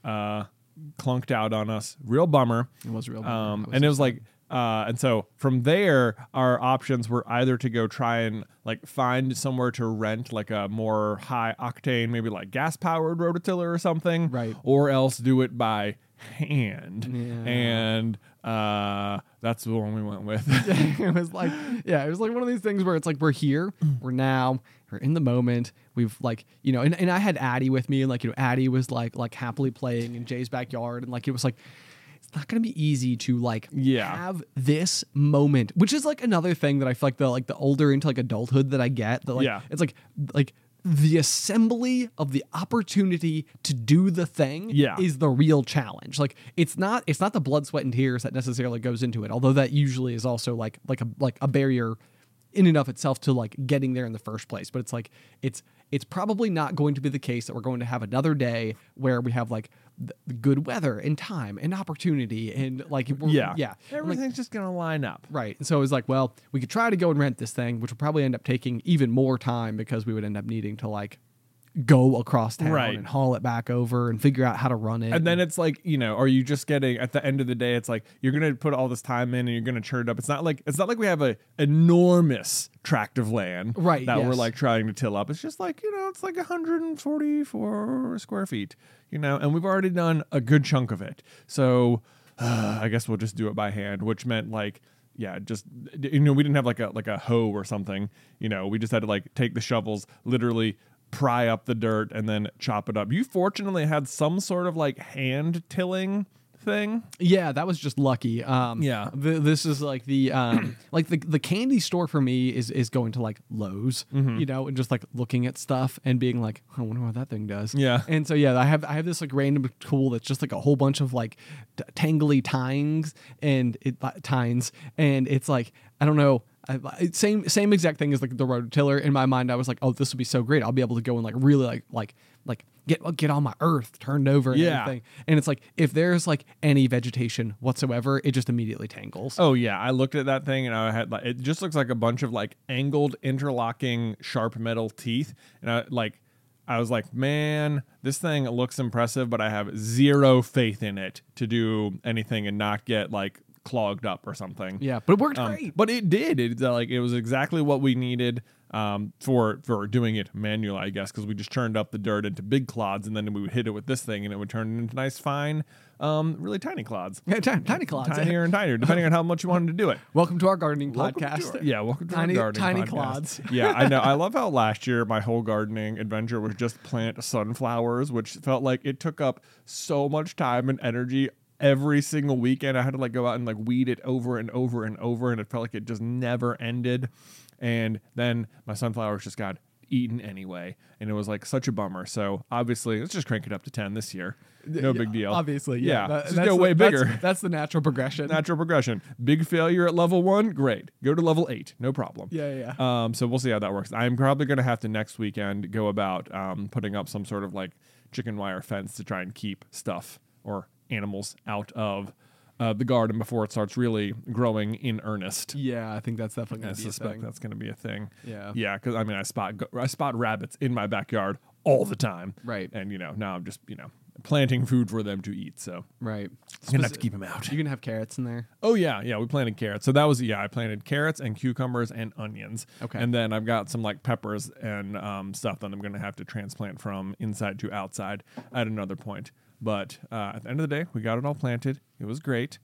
Speaker 3: clunked out on us. Real bummer.
Speaker 2: It was real bummer.
Speaker 3: And it was like, and so from there, our options were either to go try and like find somewhere to rent like a more high octane, maybe like gas powered rototiller or something,
Speaker 2: right?
Speaker 3: Or else do it by hand.
Speaker 2: Yeah.
Speaker 3: And that's the one we went with.
Speaker 2: It was like, yeah, it was like one of these things where it's like, we're here, we're now, we're in the moment. We've like, you know, and I had Addie with me, and like, you know, Addie was like happily playing in Jay's backyard, and like, it was like, it's not going to be easy to like have this moment, which is like another thing that I feel like the older into like adulthood that I get, that like, it's like the assembly of the opportunity to do the thing is the real challenge. Like, it's not the blood, sweat, and tears that necessarily goes into it, although that usually is also like a barrier in and of itself to like getting there in the first place. But it's like, it's probably not going to be the case that we're going to have another day where we have like the good weather and time and opportunity and like,
Speaker 3: everything's like, just gonna line up,
Speaker 2: right? And so it was like, well, we could try to go and rent this thing, which would probably end up taking even more time because we would end up needing to like go across town and haul it back over and figure out how to run it.
Speaker 3: And then it's like, you know, are you just getting, at the end of the day, it's like you're gonna put all this time in and you're gonna churn it up. It's not like we have a enormous tract of land that we're like trying to till up. It's just like, you know, it's like 144 square feet, you know, and we've already done a good chunk of it. So I guess we'll just do it by hand, which meant like, just, you know, we didn't have like a hoe or something, you know, we just had to like take the shovels, literally pry up the dirt and then chop it up. You fortunately had some sort of like hand tilling thing.
Speaker 2: Yeah, that was just lucky. This is like the like the candy store for me is going to like Lowe's, you know, and just like looking at stuff and being like, I wonder what that thing does.
Speaker 3: Yeah.
Speaker 2: And so I have this like random tool that's just like a whole bunch of like tangly tines and it's like, I don't know. Same exact thing as like the rototiller. In my mind, I was like, oh, this would be so great. I'll be able to go and like really like get all my earth turned over and everything. And it's like, if there's like any vegetation whatsoever, it just immediately tangles.
Speaker 3: Oh yeah, I looked at that thing and I had like, it just looks like a bunch of like angled interlocking sharp metal teeth, and I was like, man, this thing looks impressive, but I have zero faith in it to do anything and not get like clogged up or something.
Speaker 2: Yeah, but it worked great.
Speaker 3: But it did. It was exactly what we needed for doing it manually, I guess, because we just churned up the dirt into big clods, and then we would hit it with this thing, and it would turn into nice, fine, really tiny clods.
Speaker 2: Yeah, tiny clods.
Speaker 3: Tinier and tinier, depending on how much you wanted to do it.
Speaker 2: Welcome to our gardening podcast.
Speaker 3: Welcome to
Speaker 2: tiny,
Speaker 3: our gardening
Speaker 2: tiny
Speaker 3: podcast.
Speaker 2: clods.
Speaker 3: Yeah, I know. I love how last year my whole gardening adventure was just plant sunflowers, which felt like it took up so much time and energy. Every single weekend, I had to go out and weed it over and over and over, and it felt like it just never ended. And then my sunflowers just got eaten anyway, and it was such a bummer. So obviously, let's just crank it up to 10 this year. No big deal.
Speaker 2: Obviously, yeah.
Speaker 3: Just go way bigger.
Speaker 2: That's the natural progression.
Speaker 3: Natural progression. Big failure at level 1, great. Go to level 8, no problem.
Speaker 2: Yeah.
Speaker 3: So we'll see how that works. I'm probably going to have to next weekend go about putting up some sort of chicken wire fence to try and keep stuff or animals out of the garden before it starts really growing in earnest.
Speaker 2: Yeah, I think that's definitely going to be a thing.
Speaker 3: That's going to be a thing.
Speaker 2: Yeah,
Speaker 3: because I spot rabbits in my backyard all the time.
Speaker 2: Right.
Speaker 3: And now I'm just planting food for them to eat. So
Speaker 2: right,
Speaker 3: I'm gonna have to keep them out.
Speaker 2: You gonna have carrots in there?
Speaker 3: Oh yeah, we planted carrots. So that was I planted carrots and cucumbers and onions.
Speaker 2: Okay.
Speaker 3: And then I've got some peppers and stuff that I'm gonna have to transplant from inside to outside at another point. But at the end of the day, we got it all planted. It was great.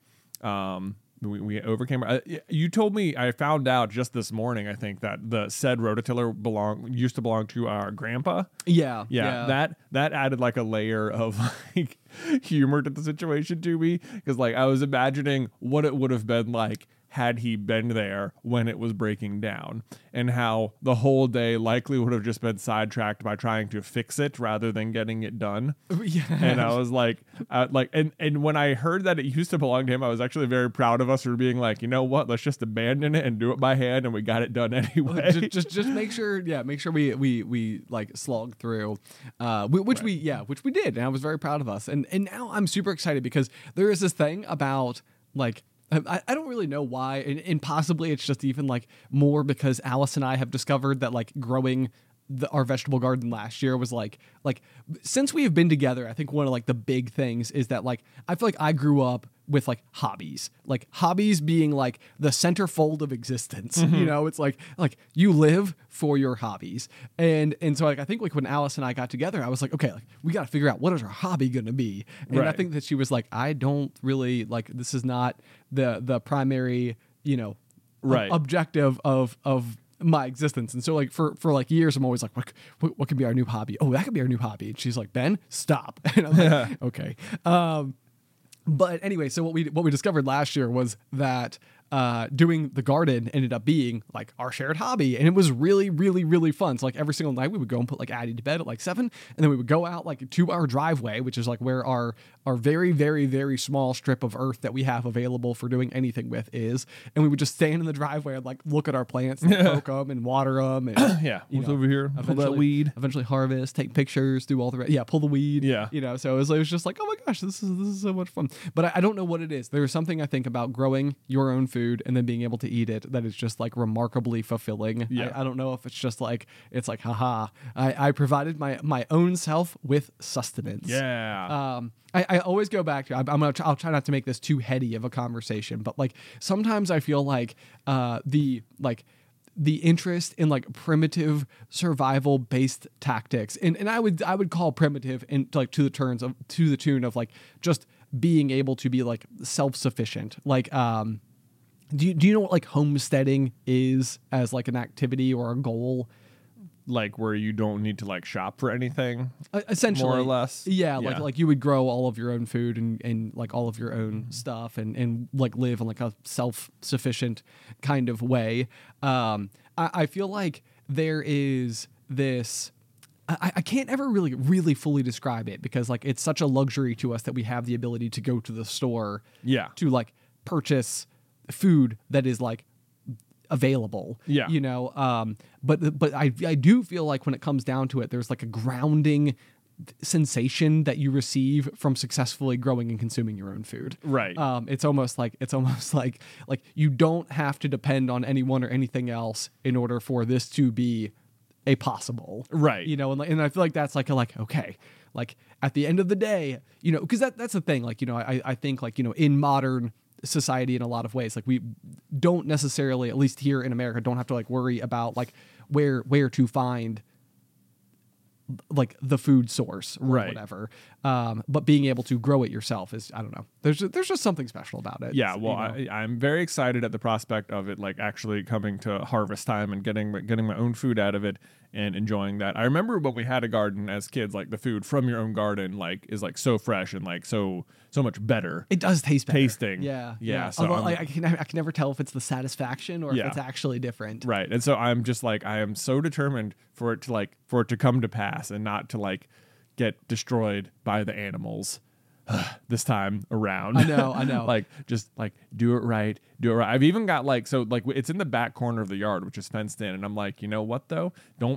Speaker 3: We overcame. You told me, I found out just this morning, I think, that the said rototiller used to belong to our grandpa.
Speaker 2: Yeah.
Speaker 3: That added a layer of humor to the situation to me, because I was imagining what it would have been like had he been there when it was breaking down, and how the whole day likely would have just been sidetracked by trying to fix it rather than getting it done.
Speaker 2: Yeah.
Speaker 3: And I was and when I heard that it used to belong to him, I was actually very proud of us for being you know what, let's just abandon it and do it by hand, and we got it done anyway.
Speaker 2: Just make sure we slog through, which we did, and I was very proud of us, and now I'm super excited because there is this thing about I don't really know why, and possibly it's just even more because Alice and I have discovered that growing our vegetable garden last year was since we have been together, I think one of the big things is that I feel I grew up with hobbies being the centerfold of existence.
Speaker 3: Mm-hmm.
Speaker 2: It's you live for your hobbies, and so I think when Alice and I got together, I was okay, we got to figure out what is our hobby going to be. And
Speaker 3: right.
Speaker 2: I think that she was I don't really this is not the primary
Speaker 3: right.
Speaker 2: objective of my existence. And so for years I'm always what could be our new hobby? Oh, that could be our new hobby. And she's Ben, stop. And I'm okay. But anyway, so what we discovered last year was that doing the garden ended up being our shared hobby, and it was really, really, really fun. So every single night we would go and put Addie to bed at 7, and then we would go out to our driveway, which is where our very, very, very small strip of earth that we have available for doing anything with is, and we would just stand in the driveway and look at our plants and poke them and water them, and
Speaker 3: what's over here, pull that weed,
Speaker 2: eventually harvest, take pictures, do all the pull the weed, so it was just oh my gosh, this is so much fun. But I don't know what it is. There's something I think about growing your own food and then being able to eat it that is just remarkably fulfilling. I don't know if it's just it's haha, I provided my own self with sustenance. I always go back to I'll try not to make this too heady of a conversation, but sometimes I feel the interest in primitive survival based tactics, and I would call primitive in to the tune of just being able to be self-sufficient. Do you know what homesteading is as an activity or a goal?
Speaker 3: Where you don't need to shop for anything,
Speaker 2: essentially,
Speaker 3: more or less.
Speaker 2: Like you would grow all of your own food and all of your own stuff and live in a self-sufficient kind of way. I feel there is this. I can't ever really fully describe it because it's such a luxury to us that we have the ability to go to the store to purchase food that is available. But I do feel when it comes down to it, there's a grounding sensation that you receive from successfully growing and consuming your own food.
Speaker 3: Right.
Speaker 2: It's almost like you don't have to depend on anyone or anything else in order for this to be a possible.
Speaker 3: Right.
Speaker 2: And I feel that's okay. At the end of the day, because that's the thing. I think in modern society in a lot of ways. Like we don't necessarily, at least here in America, don't have to like worry about like where to find like the food source or whatever. But being able to grow it yourself is, I don't know. There's just something special about it.
Speaker 3: Yeah, well, I'm very excited at the prospect of it, like actually coming to harvest time and getting my own food out of it and enjoying that. I remember when we had a garden as kids, like the food from your own garden, like is like so fresh and like so much better.
Speaker 2: It does taste better.
Speaker 3: Tasting.
Speaker 2: Yeah.
Speaker 3: So
Speaker 2: although I can never tell if it's the satisfaction or if it's actually different.
Speaker 3: Right. And so I'm just like, I am so determined for it to come to pass and not to like get destroyed by the animals this time around.
Speaker 2: I know.
Speaker 3: Like just like do it right. I've even got like, so like it's in the back corner of the yard, which is fenced in, and I'm like, you know what though? Don't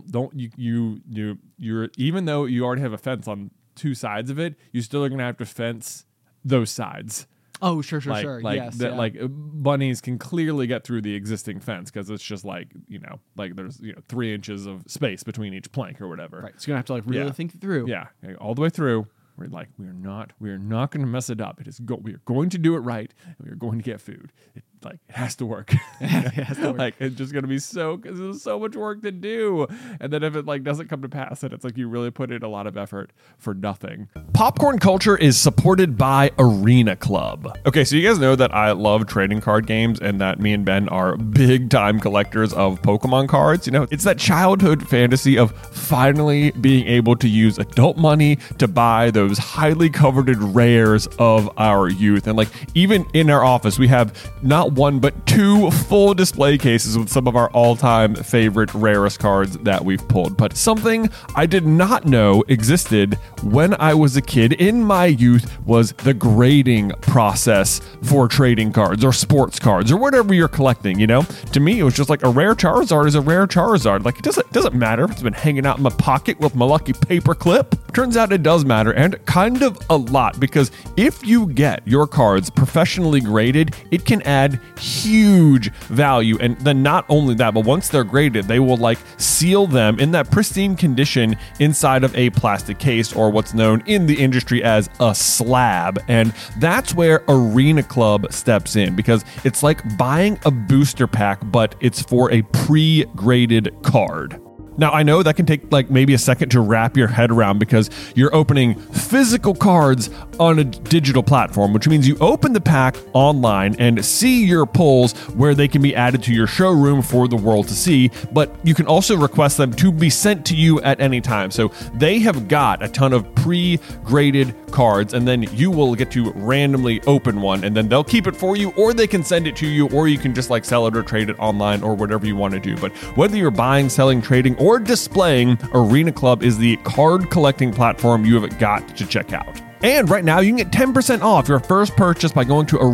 Speaker 3: you're even though you already have a fence on two sides of it, you still are gonna have to fence those sides.
Speaker 2: Oh, sure.
Speaker 3: Like
Speaker 2: yes,
Speaker 3: that, like bunnies can clearly get through the existing fence because it's just like, like there's 3 inches of space between each plank or whatever.
Speaker 2: Right. So you're gonna have to like really think it through.
Speaker 3: Yeah, all the way through. We're like, we are not going to mess it up. We are going to do it right, and we are going to get food. It has to work.
Speaker 2: It has to work.
Speaker 3: Like it's just going to be because there's so much work to do. And then if it like doesn't come to pass, then it's like you really put in a lot of effort for nothing. Popcorn Culture is supported by Arena Club. Okay, so you guys know that I love trading card games and that me and Ben are big time collectors of Pokemon cards. It's that childhood fantasy of finally being able to use adult money to buy those highly coveted rares of our youth. And like even in our office, we have not one but 2 full display cases with some of our all-time favorite rarest cards that we've pulled. But something I did not know existed when I was a kid in my youth was the grading process for trading cards or sports cards or whatever you're collecting. To me it was just like a rare Charizard is a rare Charizard. Like it doesn't matter if it's been hanging out in my pocket with my lucky paper clip. Turns out it does matter, and kind of a lot, because if you get your cards professionally graded, it can add huge value. And then not only that, but once they're graded, they will like seal them in that pristine condition inside of a plastic case, or what's known in the industry as a slab. And that's where Arena Club steps in, because it's like buying a booster pack, but it's for a pre-graded card. Now, I know that can take like maybe a second to wrap your head around, because you're opening physical cards on a digital platform, which means you open the pack online and see your pulls where they can be added to your showroom for the world to see, but you can also request them to be sent to you at any time. So they have got a ton of pre-graded cards, and then you will get to randomly open one, and then they'll keep it for you, or they can send it to you, or you can just like sell it or trade it online or whatever you want to do. But whether you're buying, selling, trading, or displaying, Arena Club is the card collecting platform you have got to check out. And right now you can get 10% off your first purchase by going to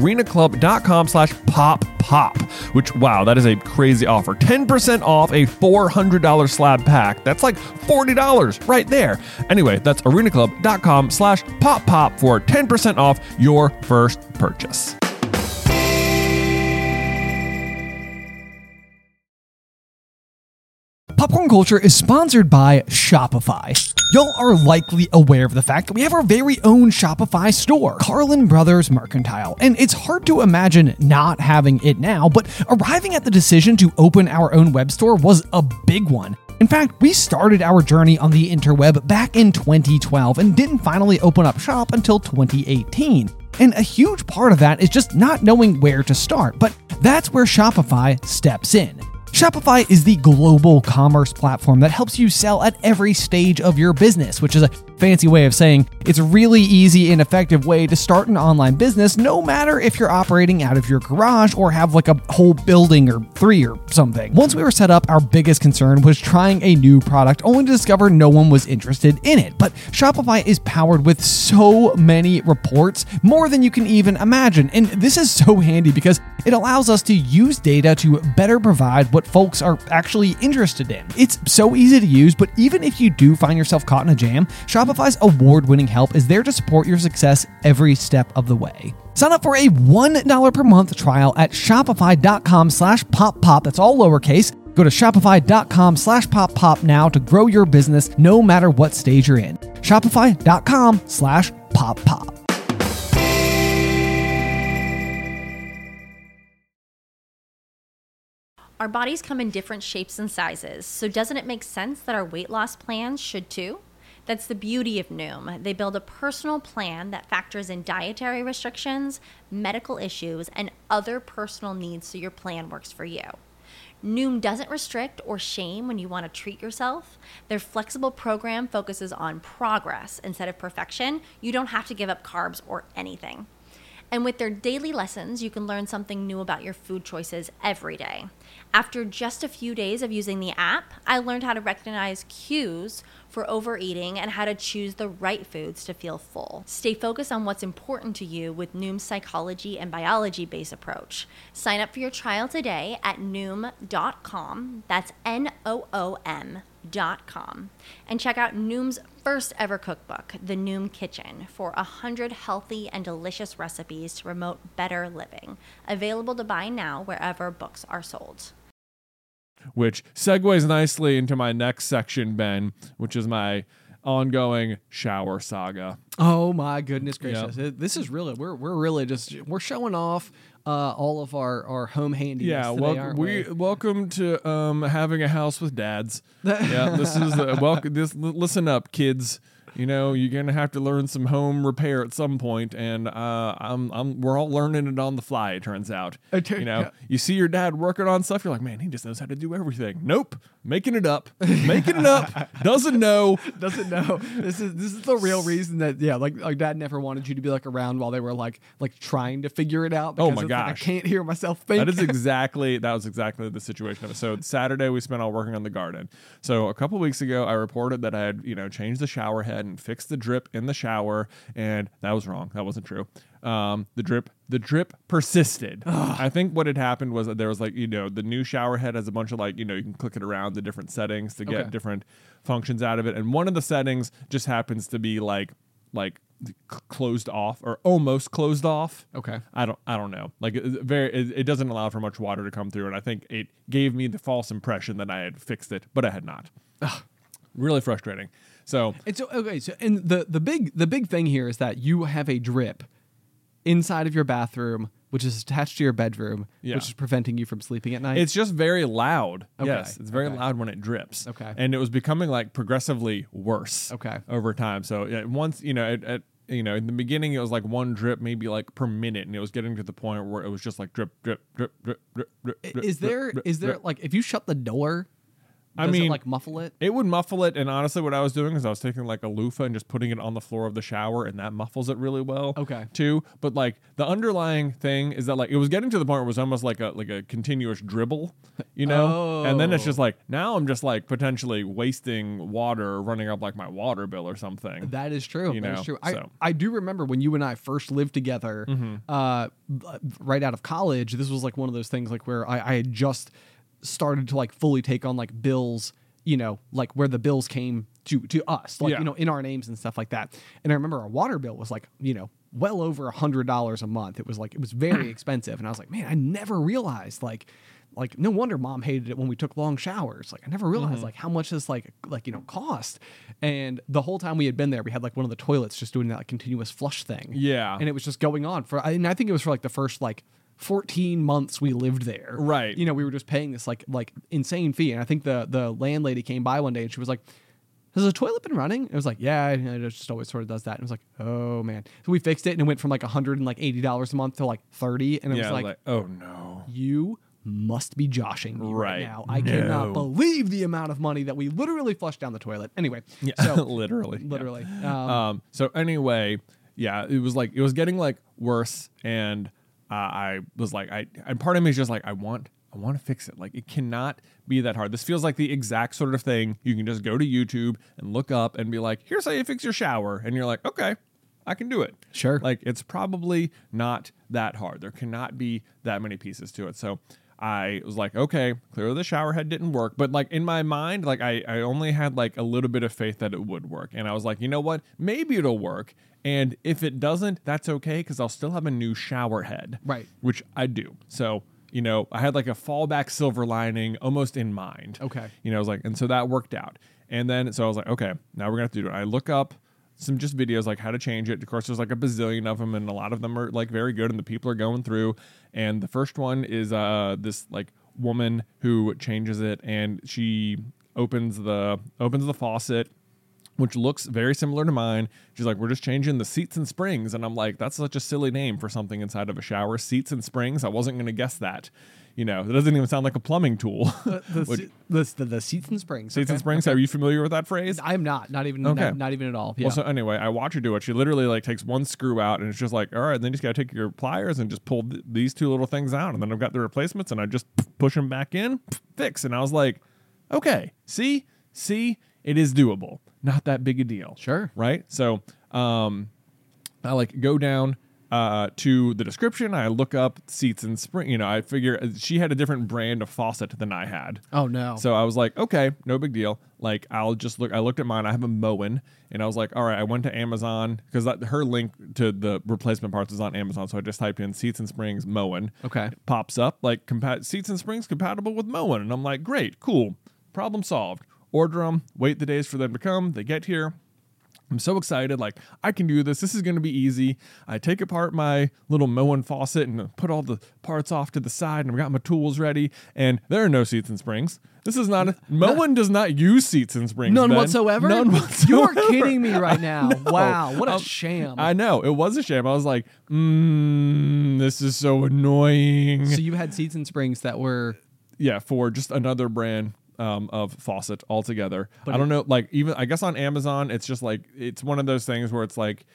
Speaker 3: arenaclub.com/poppop, which, wow, that is a crazy offer. 10% off a $400 slab pack. That's like $40 right there. Anyway, that's arenaclub.com/poppop for 10% off your first purchase.
Speaker 2: Popcorn Culture is sponsored by Shopify. Y'all are likely aware of the fact that we have our very own Shopify store, Carlin Brothers Mercantile, and it's hard to imagine not having it now, but arriving at the decision to open our own web store was a big one. In fact, we started our journey on the interweb back in 2012 and didn't finally open up shop until 2018. And a huge part of that is just not knowing where to start, but that's where Shopify steps in. Shopify is the global commerce platform that helps you sell at every stage of your business, which is a fancy way of saying it's a really easy and effective way to start an online business, no matter if you're operating out of your garage or have like a whole building or 3 or something. Once we were set up, our biggest concern was trying a new product, only to discover no one was interested in it. But Shopify is powered with so many reports, more than you can even imagine. And this is so handy because it allows us to use data to better provide what folks are actually interested in. It's so easy to use, but even if you do find yourself caught in a jam, Shopify's award-winning help is there to support your success every step of the way. Sign up for a $1 per month trial at shopify.com/poppop. That's all lowercase. Go to shopify.com/poppop now to grow your business no matter what stage you're in. Shopify.com/poppop.
Speaker 4: Our bodies come in different shapes and sizes, so doesn't it make sense that our weight loss plans should too? That's the beauty of Noom. They build a personal plan that factors in dietary restrictions, medical issues, and other personal needs so your plan works for you. Noom doesn't restrict or shame when you want to treat yourself. Their flexible program focuses on progress instead of perfection. You don't have to give up carbs or anything. And with their daily lessons, you can learn something new about your food choices every day. After just a few days of using the app, I learned how to recognize cues for overeating and how to choose the right foods to feel full. Stay focused on what's important to you with Noom's psychology and biology-based approach. Sign up for your trial today at Noom.com. That's Noom.com. And check out Noom's first ever cookbook, The Noom Kitchen, for 100 healthy and delicious recipes to promote better living. Available to buy now wherever books are sold.
Speaker 3: Which segues nicely into my next section, Ben, which is my ongoing shower saga.
Speaker 2: Oh my goodness gracious!
Speaker 3: Yep.
Speaker 2: This is really we're really just we're showing off all of our home handiness.
Speaker 3: Yeah,
Speaker 2: today, aren't we?
Speaker 3: welcome to having a house with dads. Yeah, this is welcome. Listen up, kids. You know, you're gonna have to learn some home repair at some point, and we're all learning it on the fly. It turns out, you know, you see your dad working on stuff, you're like, man, he just knows how to do everything. Nope, making it up, doesn't know.
Speaker 2: This is the real reason that like dad never wanted you to be like around while they were like trying to figure it out.
Speaker 3: Oh my
Speaker 2: gosh,
Speaker 3: like,
Speaker 2: I can't hear myself think.
Speaker 3: That was exactly the situation of it. So Saturday we spent all working on the garden. So a couple weeks ago I reported that I had changed the shower head and fixed the drip in the shower, and that was wrong. That wasn't true. The drip persisted. I think what had happened was that there was the new shower head has a bunch of you can click it around the different settings to get different functions out of it, and one of the settings just happens to be like closed off or almost closed off.
Speaker 2: Okay.
Speaker 3: I don't know. It doesn't allow for much water to come through, and I think it gave me the false impression that I had fixed it, but I had not. Really frustrating. So
Speaker 2: it's okay. So and the big thing here is that you have a drip inside of your bathroom, which is attached to your bedroom, which is preventing you from sleeping at night.
Speaker 3: It's just very loud.
Speaker 2: Okay.
Speaker 3: Yes, it's very loud when it drips.
Speaker 2: Okay.
Speaker 3: And it was becoming progressively worse.
Speaker 2: Okay.
Speaker 3: Over time. So once in the beginning it was one drip maybe per minute, and it was getting to the point where it was just drip drip drip drip drip drip.
Speaker 2: Is there if you shut the door, does it muffle it?
Speaker 3: It would muffle it, and honestly what I was doing is I was taking a loofah and just putting it on the floor of the shower, and that muffles it really well.
Speaker 2: Okay.
Speaker 3: Too. But the underlying thing is that it was getting to the point where it was almost like a continuous dribble,
Speaker 2: Oh.
Speaker 3: And then it's just now I'm just potentially wasting water, running up my water bill or something.
Speaker 2: That is true. That is true.
Speaker 3: So.
Speaker 2: I do remember when you and I first lived together, right out of college. This was one of those things where I had just started to fully take on bills, where the bills came to us, in our names and stuff like that. And I remember our water bill was well over $100 a month. It was very expensive. And I was like, man, I never realized no wonder mom hated it when we took long showers. I never realized how much this cost. And the whole time we had been there, we had one of the toilets just doing that continuous flush thing.
Speaker 3: Yeah.
Speaker 2: And it was just going on and I think it was for the first 14 months we lived there.
Speaker 3: Right.
Speaker 2: We were just paying this insane fee. And I think the landlady came by one day and she was like, has the toilet been running? It was yeah, it just always sort of does that. And it was oh man. So we fixed it, and it went from $180 a month to $30. And it was
Speaker 3: oh no.
Speaker 2: You must be joshing me right now. I cannot believe the amount of money that we literally flushed down the toilet. Anyway.
Speaker 3: Yeah,
Speaker 2: so,
Speaker 3: literally.
Speaker 2: Yeah.
Speaker 3: So anyway, yeah, it was getting worse, and I was and part of me is just I want to fix it. It cannot be that hard. This feels like the exact sort of thing you can just go to YouTube and look up and be here's how you fix your shower. And you're okay, I can do it.
Speaker 2: Sure.
Speaker 3: It's probably not that hard. There cannot be that many pieces to it. So I was okay, clearly the shower head didn't work. But in my mind, I only had a little bit of faith that it would work. And I was you know what? Maybe it'll work. And if it doesn't, that's okay, because I'll still have a new shower head.
Speaker 2: Right.
Speaker 3: Which I do. So, I had a fallback silver lining almost in mind.
Speaker 2: Okay.
Speaker 3: I was and so that worked out. And then, so I was okay, now we're going to have to do it. I look up some just videos how to change it. Of course, there's a bazillion of them, and a lot of them are very good, and the people are going through. And the first one is this woman who changes it, and she opens the faucet, which looks very similar to mine. She's like, we're just changing the seats and springs. And I'm like, that's such a silly name for something inside of a shower. Seats and springs. I wasn't going to guess that. It doesn't even sound like a plumbing tool.
Speaker 2: The seats and springs.
Speaker 3: Seats and springs. Okay. Are you familiar with that phrase?
Speaker 2: I'm not even at all. Yeah.
Speaker 3: Well, so anyway, I watch her do it. She literally like takes one screw out, and it's just like, all right, then you just got to take your pliers and just pull these two little things out. And then I've got the replacements, and I just push them back in, fix. And I was like, okay, see, it is doable. Not that big a deal.
Speaker 2: Sure.
Speaker 3: Right? So I like go down to the description. I look up seats and spring. I figure she had a different brand of faucet than I had.
Speaker 2: Oh, no.
Speaker 3: So I was like, okay, no big deal. Like, I'll just look. I looked at mine. I have a Moen. And I was like, all right, I went to Amazon because her link to the replacement parts is on Amazon. So I just typed in seats and springs Moen.
Speaker 2: Okay.
Speaker 3: It pops up like seats and springs compatible with Moen. And I'm like, great, cool. Problem solved. Order them, wait the days for them to come. They get here. I'm so excited. Like, I can do this. This is going to be easy. I take apart my little Moen faucet and put all the parts off to the side, and I've got my tools ready, and there are no seats and springs. This is not Moen does not use seats and springs.
Speaker 2: None
Speaker 3: Ben.
Speaker 2: whatsoever?
Speaker 3: None whatsoever.
Speaker 2: You are kidding me right now.
Speaker 3: No.
Speaker 2: Wow. What a sham.
Speaker 3: I know. It was a sham. I was like, this is so annoying.
Speaker 2: So you had seats and springs that were...
Speaker 3: Yeah, for just another brand of faucet altogether. But I don't know, like, even I guess on Amazon, it's just like, it's one of those things where it's like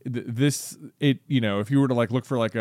Speaker 3: if you were to like look for like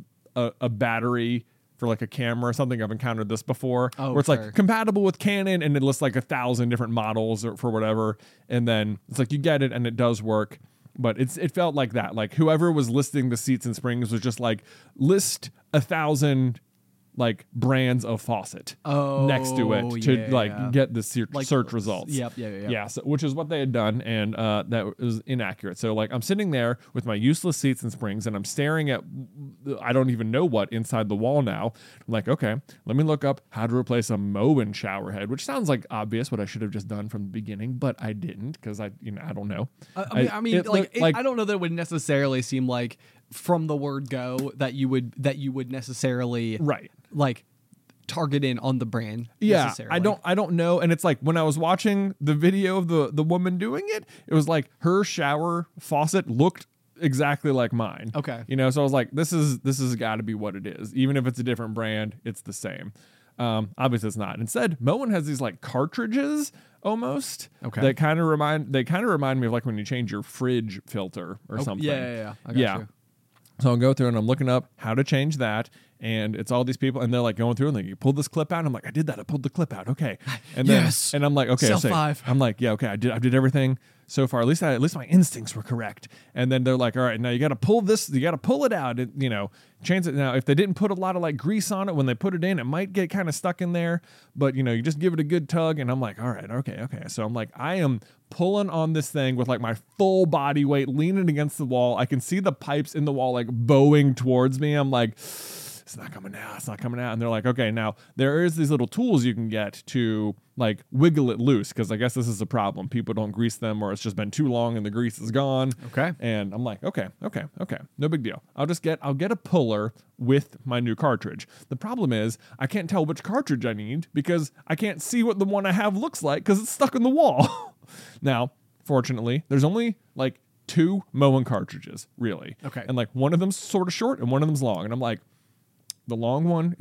Speaker 3: a battery for like a camera or something, I've encountered this before, where it's like compatible with Canon, and it lists like 1,000 different models or for whatever, and then it's like you get it and it does work. But it felt like that. Like whoever was listing the seats and springs was just like, list 1,000 like brands of faucet next to it to get the search results.
Speaker 2: Yep.
Speaker 3: Yeah. So, which is what they had done, and that was inaccurate. So like I'm sitting there with my useless seats and springs, and I'm staring at I don't even know what inside the wall now. I'm like, okay, let me look up how to replace a Moen shower head, which sounds like obvious what I should have just done from the beginning, but I didn't because I don't know.
Speaker 2: I mean, I don't know that it would necessarily seem like from the word go that you would necessarily like target in on the brand.
Speaker 3: Yeah, I don't know. And it's like when I was watching the video of the woman doing it, it was like her shower faucet looked exactly like mine.
Speaker 2: Okay.
Speaker 3: So I was like, this is got to be what it is. Even if it's a different brand, it's the same. Obviously it's not. Instead, Moen has these like cartridges almost.
Speaker 2: Okay.
Speaker 3: That kind of remind me of like when you change your fridge filter or something.
Speaker 2: Yeah. I got you.
Speaker 3: So I'll go through and I'm looking up how to change that. And it's all these people, and they're like going through, and you pull this clip out. And I'm like, I did that. I pulled the clip out. Okay. And then, and I'm like, okay.
Speaker 2: Sell 5.
Speaker 3: I'm like, yeah, okay. I did everything so far. At least my instincts were correct. And then they're like, all right, now you got to pull this. You got to pull it out. Change it. Now, if they didn't put a lot of like grease on it when they put it in, it might get kind of stuck in there. But you just give it a good tug. And I'm like, all right, okay. So I'm like, I am pulling on this thing with like my full body weight, leaning against the wall. I can see the pipes in the wall like bowing towards me. I'm like, it's not coming out. And they're like, okay, now there is these little tools you can get to like wiggle it loose, because I guess this is a problem. People don't grease them, or it's just been too long and the grease is gone.
Speaker 2: Okay.
Speaker 3: And I'm like, okay. No big deal. I'll get a puller with my new cartridge. The problem is I can't tell which cartridge I need because I can't see what the one I have looks like because it's stuck in the wall. Now, fortunately, there's only like 2 Moen cartridges, really.
Speaker 2: Okay.
Speaker 3: And like one of them's sort of short and one of them's long. And I'm like, the long one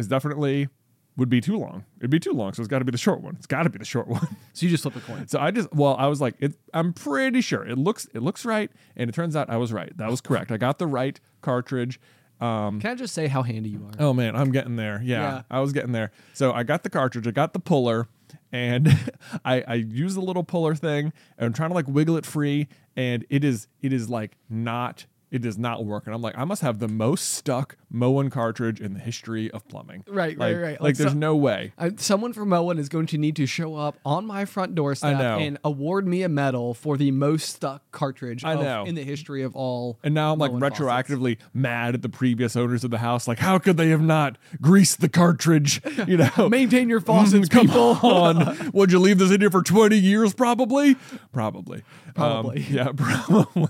Speaker 3: would be too long. It'd be too long, so it's got to be the short one.
Speaker 2: So you just flip a coin.
Speaker 3: So I was like, I'm pretty sure it looks right, and it turns out I was right. That was correct. I got the right cartridge.
Speaker 2: Can I just say how handy you are?
Speaker 3: Oh man, I'm getting there. Yeah, I was getting there. So I got the cartridge, I got the puller, and I use the little puller thing, and I'm trying to like wiggle it free, and it is like not. It does not work. And I'm like, I must have the most stuck Moen cartridge in the history of plumbing.
Speaker 2: Right.
Speaker 3: Like there's no way.
Speaker 2: Someone from Moen is going to need to show up on my front doorstep and award me a medal for the most stuck cartridge in the history of all.
Speaker 3: And now I'm like
Speaker 2: Moen
Speaker 3: retroactively mad at the previous owners of the house. Like, how could they have not greased the cartridge?
Speaker 2: Maintain your faucets,
Speaker 3: come
Speaker 2: people.
Speaker 3: on. Would you leave this in here for 20 years? Probably.
Speaker 2: Probably.
Speaker 3: Yeah, probably.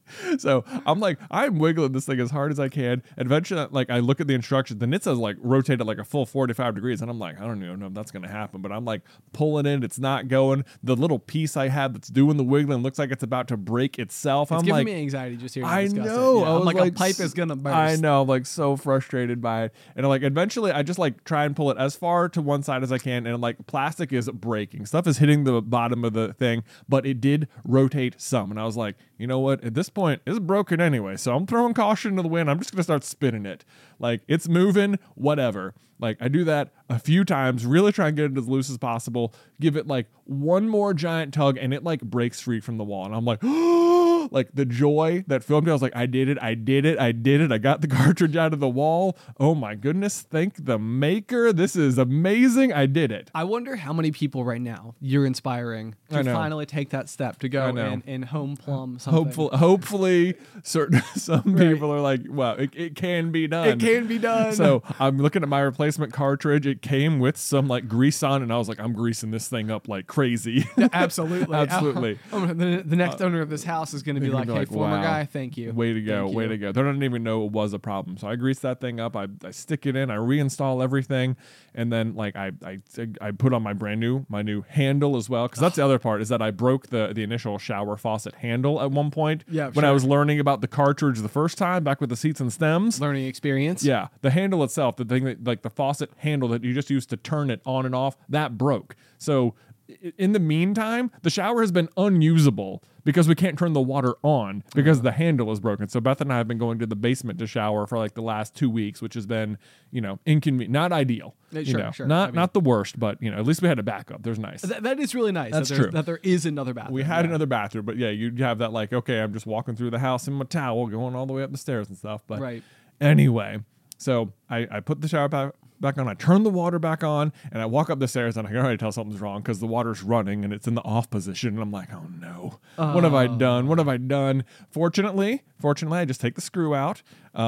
Speaker 3: So I'm wiggling this thing as hard as I can. And eventually, like, I look at the instructions, and it says like rotate it like a full 45 degrees. And I'm like, I don't even know if that's going to happen. But I'm like pulling it. It's not going. The little piece I have that's doing the wiggling looks like it's about to break itself.
Speaker 2: It's
Speaker 3: I'm
Speaker 2: giving
Speaker 3: like,
Speaker 2: me anxiety just hearing
Speaker 3: I
Speaker 2: you discuss
Speaker 3: know.
Speaker 2: it. Yeah,
Speaker 3: I
Speaker 2: I'm
Speaker 3: was
Speaker 2: like a pipe is going to burst.
Speaker 3: I know. I'm like so frustrated by it. And like eventually I just like try and pull it as far to one side as I can. And like plastic is breaking. Stuff is hitting the bottom of the thing. But it did rotate some. And I was like, you know what? At this point, it's broken anyway. So I'm throwing caution to the wind. I'm just going to start spinning it. Like, it's moving, whatever. Like, I do that a few times, really try and get it as loose as possible. Give it like one more giant tug, and it like breaks free from the wall. And I'm like, oh, like the joy that filmed it. I was like, I did it. I got the cartridge out of the wall. Oh my goodness. Thank the maker. This is amazing. I did it.
Speaker 2: I wonder how many people right now you're inspiring to finally take that step to go and home plumb something.
Speaker 3: Hopefully some people are like, well, it can be done.
Speaker 2: It can be done.
Speaker 3: So I'm looking at my replacement cartridge. It came with some like grease on, and I was like, I'm greasing this thing up like crazy.
Speaker 2: Yeah, absolutely.
Speaker 3: Absolutely.
Speaker 2: The next owner of this house is going to be like, hey, former
Speaker 3: wow,
Speaker 2: guy, thank you.
Speaker 3: Way to go. Way to go. They don't even know it was a problem. So I grease that thing up. I stick it in. I reinstall everything. And then like I put on my new handle as well. Because that's the other part, is that I broke the initial shower faucet handle at one point.
Speaker 2: Yeah,
Speaker 3: when I was learning about the cartridge the first time, back with the seats and stems.
Speaker 2: Learning experience.
Speaker 3: Yeah. The handle itself, the thing that like the faucet handle that you just use to turn it on and off, that broke. So in the meantime, the shower has been unusable because we can't turn the water on because the handle is broken. So Beth and I have been going to the basement to shower for like the last 2 weeks, which has been, inconvenient, not ideal.
Speaker 2: Sure.
Speaker 3: Not the worst, but at least we had a backup. There's nice.
Speaker 2: That is really nice.
Speaker 3: That's true.
Speaker 2: That there is another bathroom.
Speaker 3: We had another bathroom, but yeah, you'd have that like, okay, I'm just walking through the house in my towel, going all the way up the stairs and stuff. But anyway, so I put the shower back on, I turn the water back on, and I walk up the stairs, and I can already tell something's wrong because the water's running and it's in the off position, and I'm like, oh no, what have I done? Fortunately, I just take the screw out.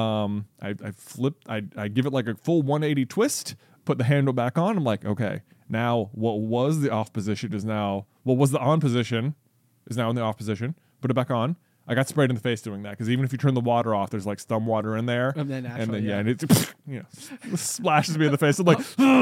Speaker 3: I give it like a full 180 twist, put the handle back on. I'm like, okay, now what was the off position is now, what was the on position is now in the off position. Put it back on. I got sprayed in the face doing that because even if you turn the water off, there's like stum water in there, and then and it splashes me in the face. I'm like,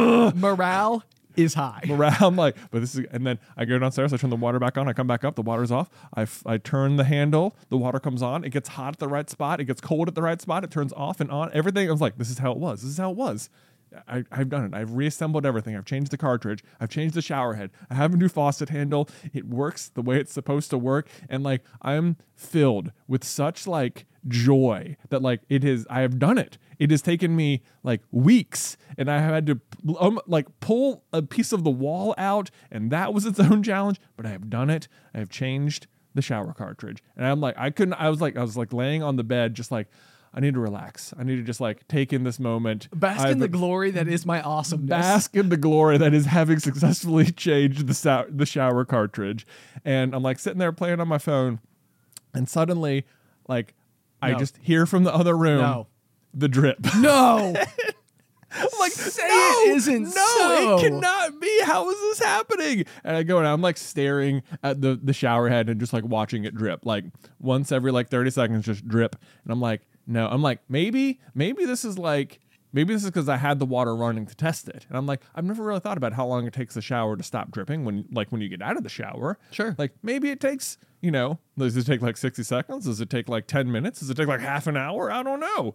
Speaker 2: morale is high.
Speaker 3: I'm like, but this is, and then I go downstairs, I turn the water back on, I come back up, the water's off. I turn the handle, the water comes on, it gets hot at the right spot, it gets cold at the right spot, it turns off and on. Everything. I was like, this is how it was. I've done it. I've reassembled everything. I've changed the cartridge. I've changed the shower head. I have a new faucet handle. It works the way it's supposed to work. And like, I'm filled with such like joy that like I have done it. It has taken me like weeks, and I had to like pull a piece of the wall out, and that was its own challenge, but I have done it. I have changed the shower cartridge. And I'm like, I was like laying on the bed, just like, I need to relax. I need to just like take in this moment.
Speaker 2: Bask in the glory that is my awesomeness.
Speaker 3: Bask in the glory that is having successfully changed the shower cartridge. And I'm like sitting there playing on my phone, and suddenly like I just hear from the other room the drip.
Speaker 2: No.
Speaker 3: I'm like,
Speaker 2: say it isn't so.
Speaker 3: It cannot be. How is this happening? And I go and I'm like staring at the shower head and just like watching it drip. Like once every like 30 seconds, just drip. And I'm like, no. I'm like, maybe this is because I had the water running to test it. And I'm like, I've never really thought about how long it takes the shower to stop dripping when you get out of the shower.
Speaker 2: Sure.
Speaker 3: Like maybe it takes, does it take like 60 seconds? Does it take like 10 minutes? Does it take like half an hour? I don't know.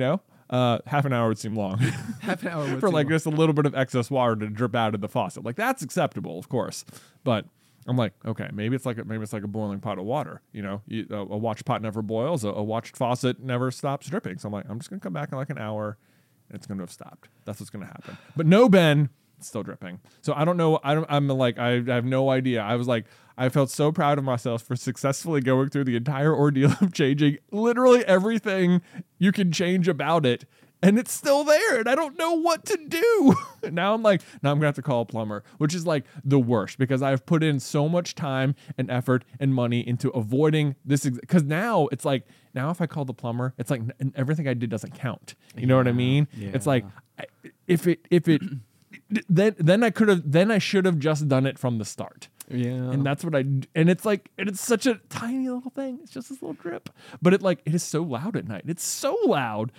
Speaker 3: Half an hour would seem long.
Speaker 2: Half an hour would
Speaker 3: for
Speaker 2: seem
Speaker 3: like
Speaker 2: long.
Speaker 3: Just a little bit of excess water to drip out of the faucet. Like that's acceptable, of course. But I'm like, okay, maybe it's like a boiling pot of water. A watched pot never boils. A watched faucet never stops dripping. So I'm like, I'm just gonna come back in like an hour, and it's gonna have stopped. That's what's gonna happen. But no, Ben, it's still dripping. So I don't know. I have no idea. I was like, I felt so proud of myself for successfully going through the entire ordeal of changing literally everything you can change about it. And it's still there, and I don't know what to do. Now I'm going to have to call a plumber, which is like the worst because I've put in so much time and effort and money into avoiding this. Because now it's like, if I call the plumber, it's like everything I did doesn't count. You know what I mean? Yeah. It's like, then I should have just done it from the start.
Speaker 2: Yeah.
Speaker 3: And that's what and it's like, and it's such a tiny little thing. It's just this little drip, but it is so loud at night. It's so loud.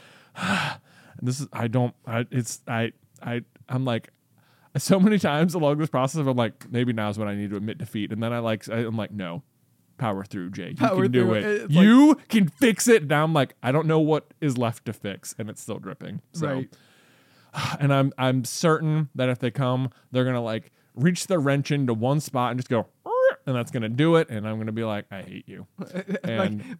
Speaker 3: I'm like, so many times along this process, I'm like, maybe now's when I need to admit defeat. And then I'm like, no, power through, Jake. You can do it. You can fix it. Now I'm like, I don't know what is left to fix, and it's still dripping. So,
Speaker 2: Right.
Speaker 3: And I'm certain that if they come, they're gonna like reach the wrench into one spot and just go, and that's gonna do it. And I'm gonna be like, I hate you. And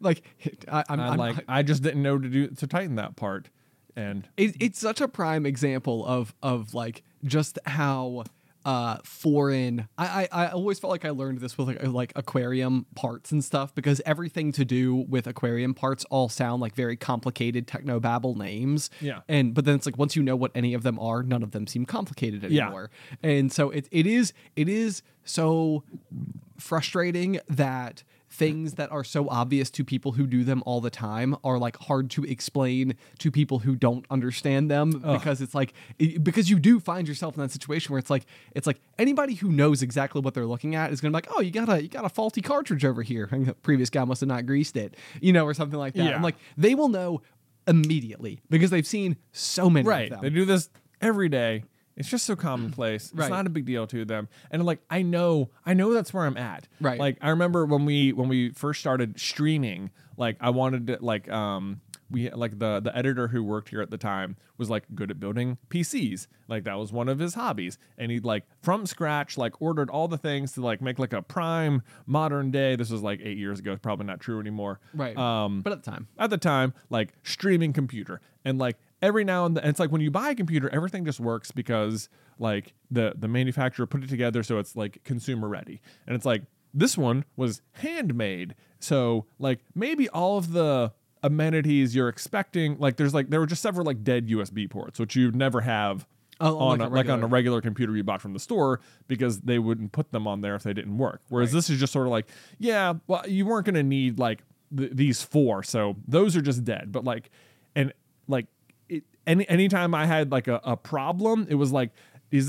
Speaker 3: I just didn't know to tighten that part. And
Speaker 2: it's such a prime example of like just how foreign. I always felt like I learned this with like aquarium parts and stuff, because everything to do with aquarium parts all sound like very complicated technobabble names.
Speaker 3: Yeah.
Speaker 2: But then it's like, once you know what any of them are, none of them seem complicated anymore. Yeah. And so it is so frustrating that things that are so obvious to people who do them all the time are like hard to explain to people who don't understand them. Because it's like, because you do find yourself in that situation where it's like anybody who knows exactly what they're looking at is gonna be like, oh, you got a faulty cartridge over here. The previous guy must have not greased it, or something like that.
Speaker 3: Yeah.
Speaker 2: I'm like, they will know immediately because they've seen so many of them.
Speaker 3: They do this every day. It's just so commonplace.
Speaker 2: Right.
Speaker 3: It's not a big deal to them. And like, I know that's where I'm at.
Speaker 2: Right.
Speaker 3: Like, I remember when we first started streaming, like I wanted to we like the editor who worked here at the time was like good at building PCs. Like that was one of his hobbies. And he'd like from scratch, like ordered all the things to like make like a prime modern day. This was like 8 years ago. It's probably not true anymore.
Speaker 2: Right. But at the time,
Speaker 3: like streaming computer, and like every now and then, it's like when you buy a computer, everything just works because like the manufacturer put it together so it's like consumer ready. And it's like this one was handmade, so like maybe all of the amenities you're expecting, like there were just several like dead USB ports, which you'd never have on a regular computer you bought from the store, because they wouldn't put them on there if they didn't work. Whereas this is just sort of like, yeah, well, you weren't going to need like these four, so those are just dead. But like, and like anytime I had like a problem, it was like,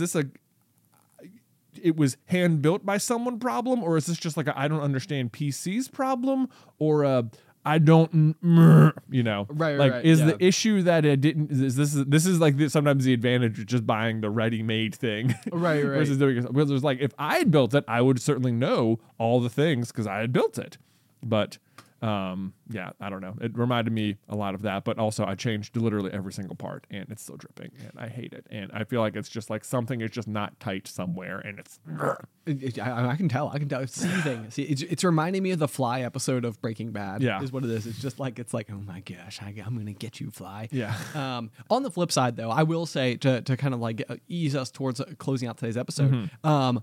Speaker 3: it was hand built by someone problem, or is this just like I don't understand PC's problem, or I don't,
Speaker 2: Right.
Speaker 3: Is the issue that it didn't? This is like sometimes the advantage of just buying the ready-made thing,
Speaker 2: right.
Speaker 3: Versus doing it. Because there's like, if I had built it, I would certainly know all the things because I had built it. But yeah, I don't know. It reminded me a lot of that, but also I changed literally every single part, and it's still dripping, and I hate it. And I feel like it's just like something is just not tight somewhere, and it's.
Speaker 2: I can tell. It's seething. See, it's reminding me of the Fly episode of Breaking Bad.
Speaker 3: Yeah,
Speaker 2: is what it is. It's just like oh my gosh, I'm gonna get you, Fly.
Speaker 3: Yeah.
Speaker 2: On the flip side, though, I will say to kind of like ease us towards closing out today's episode.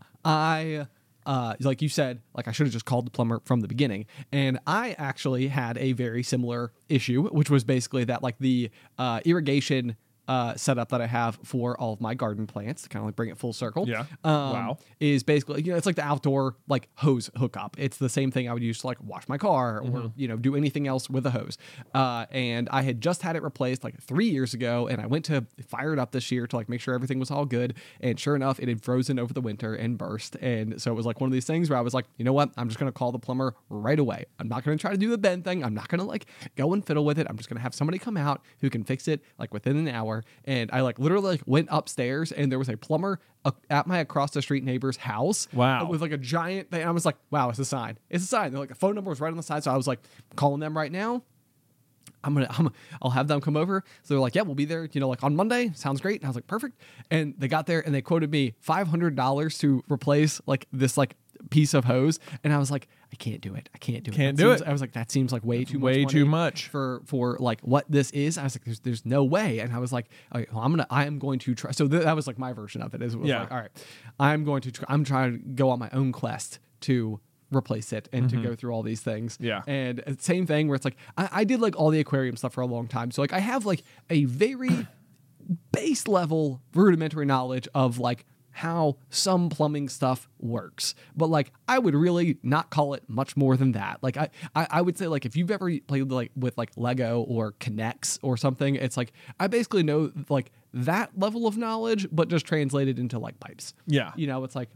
Speaker 2: Like you said, like I should have just called the plumber from the beginning. And I actually had a very similar issue, which was basically that like the irrigation setup that I have for all of my garden plants to kind of like bring it full circle.
Speaker 3: Yeah.
Speaker 2: Wow. Is basically, it's like the outdoor like hose hookup. It's the same thing I would use to like wash my car or, do anything else with a hose. And I had just had it replaced like 3 years ago, and I went to fire it up this year to like make sure everything was all good. And sure enough, it had frozen over the winter and burst. And so it was like one of these things where I was like, you know what? I'm just going to call the plumber right away. I'm not going to try to do the bend thing. I'm not going to like go and fiddle with it. I'm just going to have somebody come out who can fix it like within an hour. And I like literally like went upstairs, and there was a plumber at my across the street neighbor's house.
Speaker 3: Wow.
Speaker 2: With like a giant thing. I was like, wow, it's a sign. It's a sign. They're like, the phone number was right on the side. So I was like, calling them right now. I'll have them come over. So they're like, yeah, we'll be there, like on Monday. Sounds great. And I was like, perfect. And they got there and they quoted me $500 to replace like this like piece of hose. And I was like, I can't do it. I was like, that seems like way too much for like what this is. I was like, there's no way. And I was like, all right, well, I am going to try. So that was like my version of it. Like, all right, I'm trying to go on my own quest to replace it and to go through all these things.
Speaker 3: Yeah.
Speaker 2: And same thing where it's like, I did like all the aquarium stuff for a long time. So like I have like a very base level rudimentary knowledge of like how some plumbing stuff works. But like I would really not call it much more than that. Like I would say like if you've ever played like with like Lego or K'NEX or something, it's like I basically know like that level of knowledge, but just translated into like pipes.
Speaker 3: Yeah.
Speaker 2: You know, it's like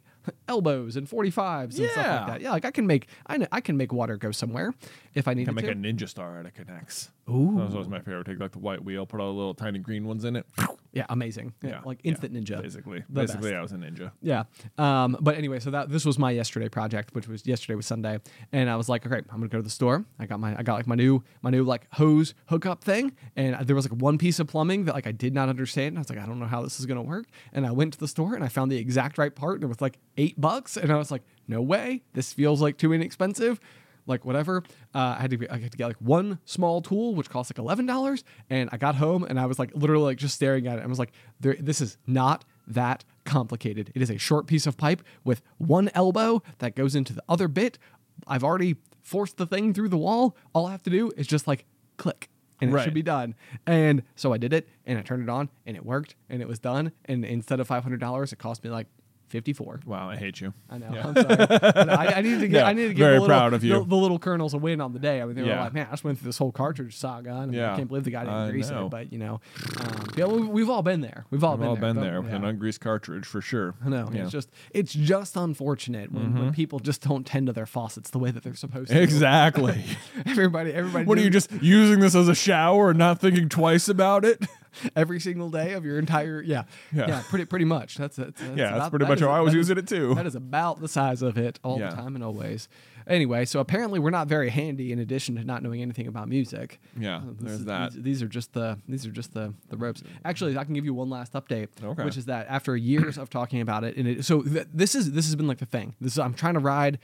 Speaker 2: elbows and 45s and stuff like that. Yeah, like I can make water go somewhere if I need to.
Speaker 3: Make a ninja star out of K'NEX.
Speaker 2: Ooh.
Speaker 3: That was always my favorite. Take like the white wheel, put all the little tiny green ones in it.
Speaker 2: Yeah, amazing. Yeah, like instant ninja.
Speaker 3: Basically,
Speaker 2: best.
Speaker 3: I was a ninja.
Speaker 2: Yeah. But anyway, so this was my yesterday project, which was yesterday was Sunday, and I was like, okay, I'm gonna go to the store. I got like my new like hose hookup thing, and there was like one piece of plumbing that like I did not understand. And I was like, I don't know how this is gonna work. And I went to the store and I found the exact right part, and it was like $8, and I was like, no way, this feels like too inexpensive. Like whatever, I had to get like one small tool, which cost like $11, and I got home and I was like literally like just staring at it. I was like, this is not that complicated. It is a short piece of pipe with one elbow that goes into the other bit. I've already forced the thing through the wall. All I have to do is just like click, and it should be done. And so I did it, and I turned it on, and it worked, and it was done. And instead of $500, it cost me like $54.
Speaker 3: Wow, I hate you.
Speaker 2: I know. Yeah. I'm sorry. I need to give.
Speaker 3: No,
Speaker 2: I need to give
Speaker 3: very proud of you.
Speaker 2: The little colonels a win on the day. I mean, they were like, "Man, I just went through this whole cartridge saga, and I can't believe the guy didn't grease it." But you know, we've all been there. We've all been there
Speaker 3: with an ungreased cartridge for sure.
Speaker 2: I know. Yeah. It's just unfortunate when people just don't tend to their faucets the way that they're supposed to.
Speaker 3: Exactly.
Speaker 2: everybody.
Speaker 3: What are you just using this as a shower and not thinking twice about it?
Speaker 2: Every single day of your entire pretty much that's
Speaker 3: pretty much how I was using it too.
Speaker 2: That is about the size of it all the time and always. Anyway, so apparently we're not very handy in addition to not knowing anything about music.
Speaker 3: Yeah, that.
Speaker 2: These are just the ropes. Actually, I can give you one last update, which is that after years of talking about it, and this has been like the thing. I'm trying to ride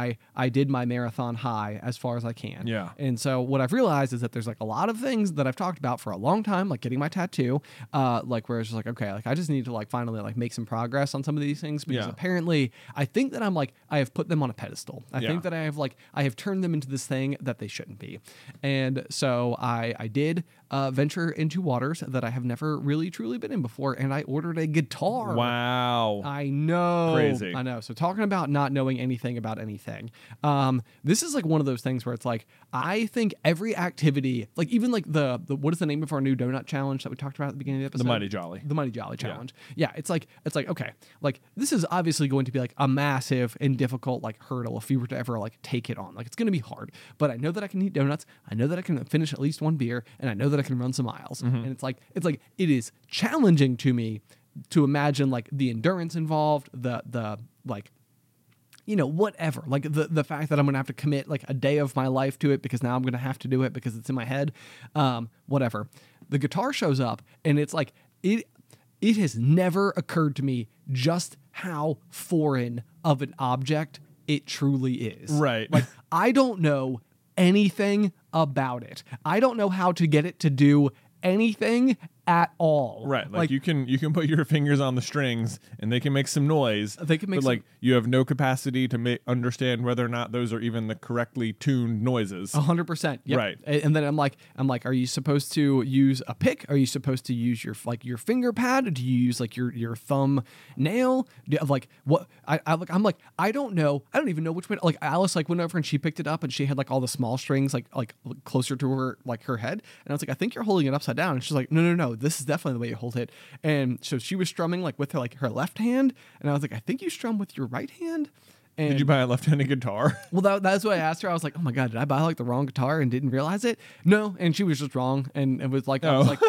Speaker 2: I did my marathon high as far as I can.
Speaker 3: Yeah.
Speaker 2: And so what I've realized is that there's like a lot of things that I've talked about for a long time, like getting my tattoo, like where it's just like, okay, like I just need to like finally like make some progress on some of these things because apparently I think that I have put them on a pedestal. I think that I have turned them into this thing that they shouldn't be. And so I did venture into waters that I have never really truly been in before, and I ordered a guitar.
Speaker 3: Wow.
Speaker 2: I know.
Speaker 3: Crazy.
Speaker 2: I know. So talking about not knowing anything about anything. This is like one of those things where it's like, I think every activity, like even like the what is the name of our new donut challenge that we talked about at the beginning of the episode?
Speaker 3: The Mighty Jolly.
Speaker 2: The Mighty Jolly challenge. Yeah, it's like okay, like this is obviously going to be like a massive and difficult like hurdle if you were to ever like take it on. Like it's going to be hard, but I know that I can eat donuts. I know that I can finish at least one beer, and I know that I can run some miles. And it's like it is challenging to me to imagine like the endurance involved, the like, you know, whatever, like the fact that I'm going to have to commit like a day of my life to it because now I'm going to have to do it because it's in my head. Whatever. The guitar shows up and it's like, it has never occurred to me just how foreign of an object it truly is.
Speaker 3: Right.
Speaker 2: Like, I don't know anything about it. I don't know how to get it to do anything at all.
Speaker 3: Right. Like you can put your fingers on the strings and they can make some noise.
Speaker 2: They can make
Speaker 3: but like you have no capacity to understand whether or not those are even the correctly tuned noises.
Speaker 2: 100%. Yep.
Speaker 3: Right.
Speaker 2: And then I'm like, are you supposed to use a pick? Are you supposed to use your finger pad? Do you use like your thumb nail? Like what? I'm like, I don't know. I don't even know which way. Like Alice like went over and she picked it up and she had like all the small strings like closer to her head. And I was like, I think you're holding it upside down. And she's like, no. This is definitely the way you hold it. And so she was strumming like with her left hand, and I was like, I think you strum with your right hand. And
Speaker 3: did you buy a left-handed guitar?
Speaker 2: Well, that's what I asked her. I was like, oh my God, did I buy like the wrong guitar and didn't realize it? No, and she was just wrong, and it was like, I was like,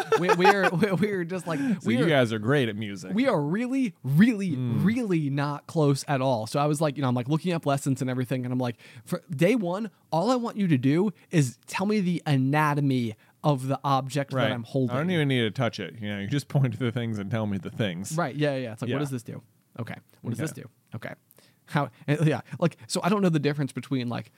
Speaker 2: we're just like,
Speaker 3: so you guys are great at music.
Speaker 2: We are really, really, really not close at all. So I was like, I'm like looking up lessons and everything, and I'm like, for day one, all I want you to do is tell me the anatomy of the object that I'm holding.
Speaker 3: I don't even need to touch it. You just point to the things and tell me the things.
Speaker 2: Right. Yeah. It's like, what does this do? Okay. What does this do? Okay. How? Yeah. Like, so I don't know the difference between like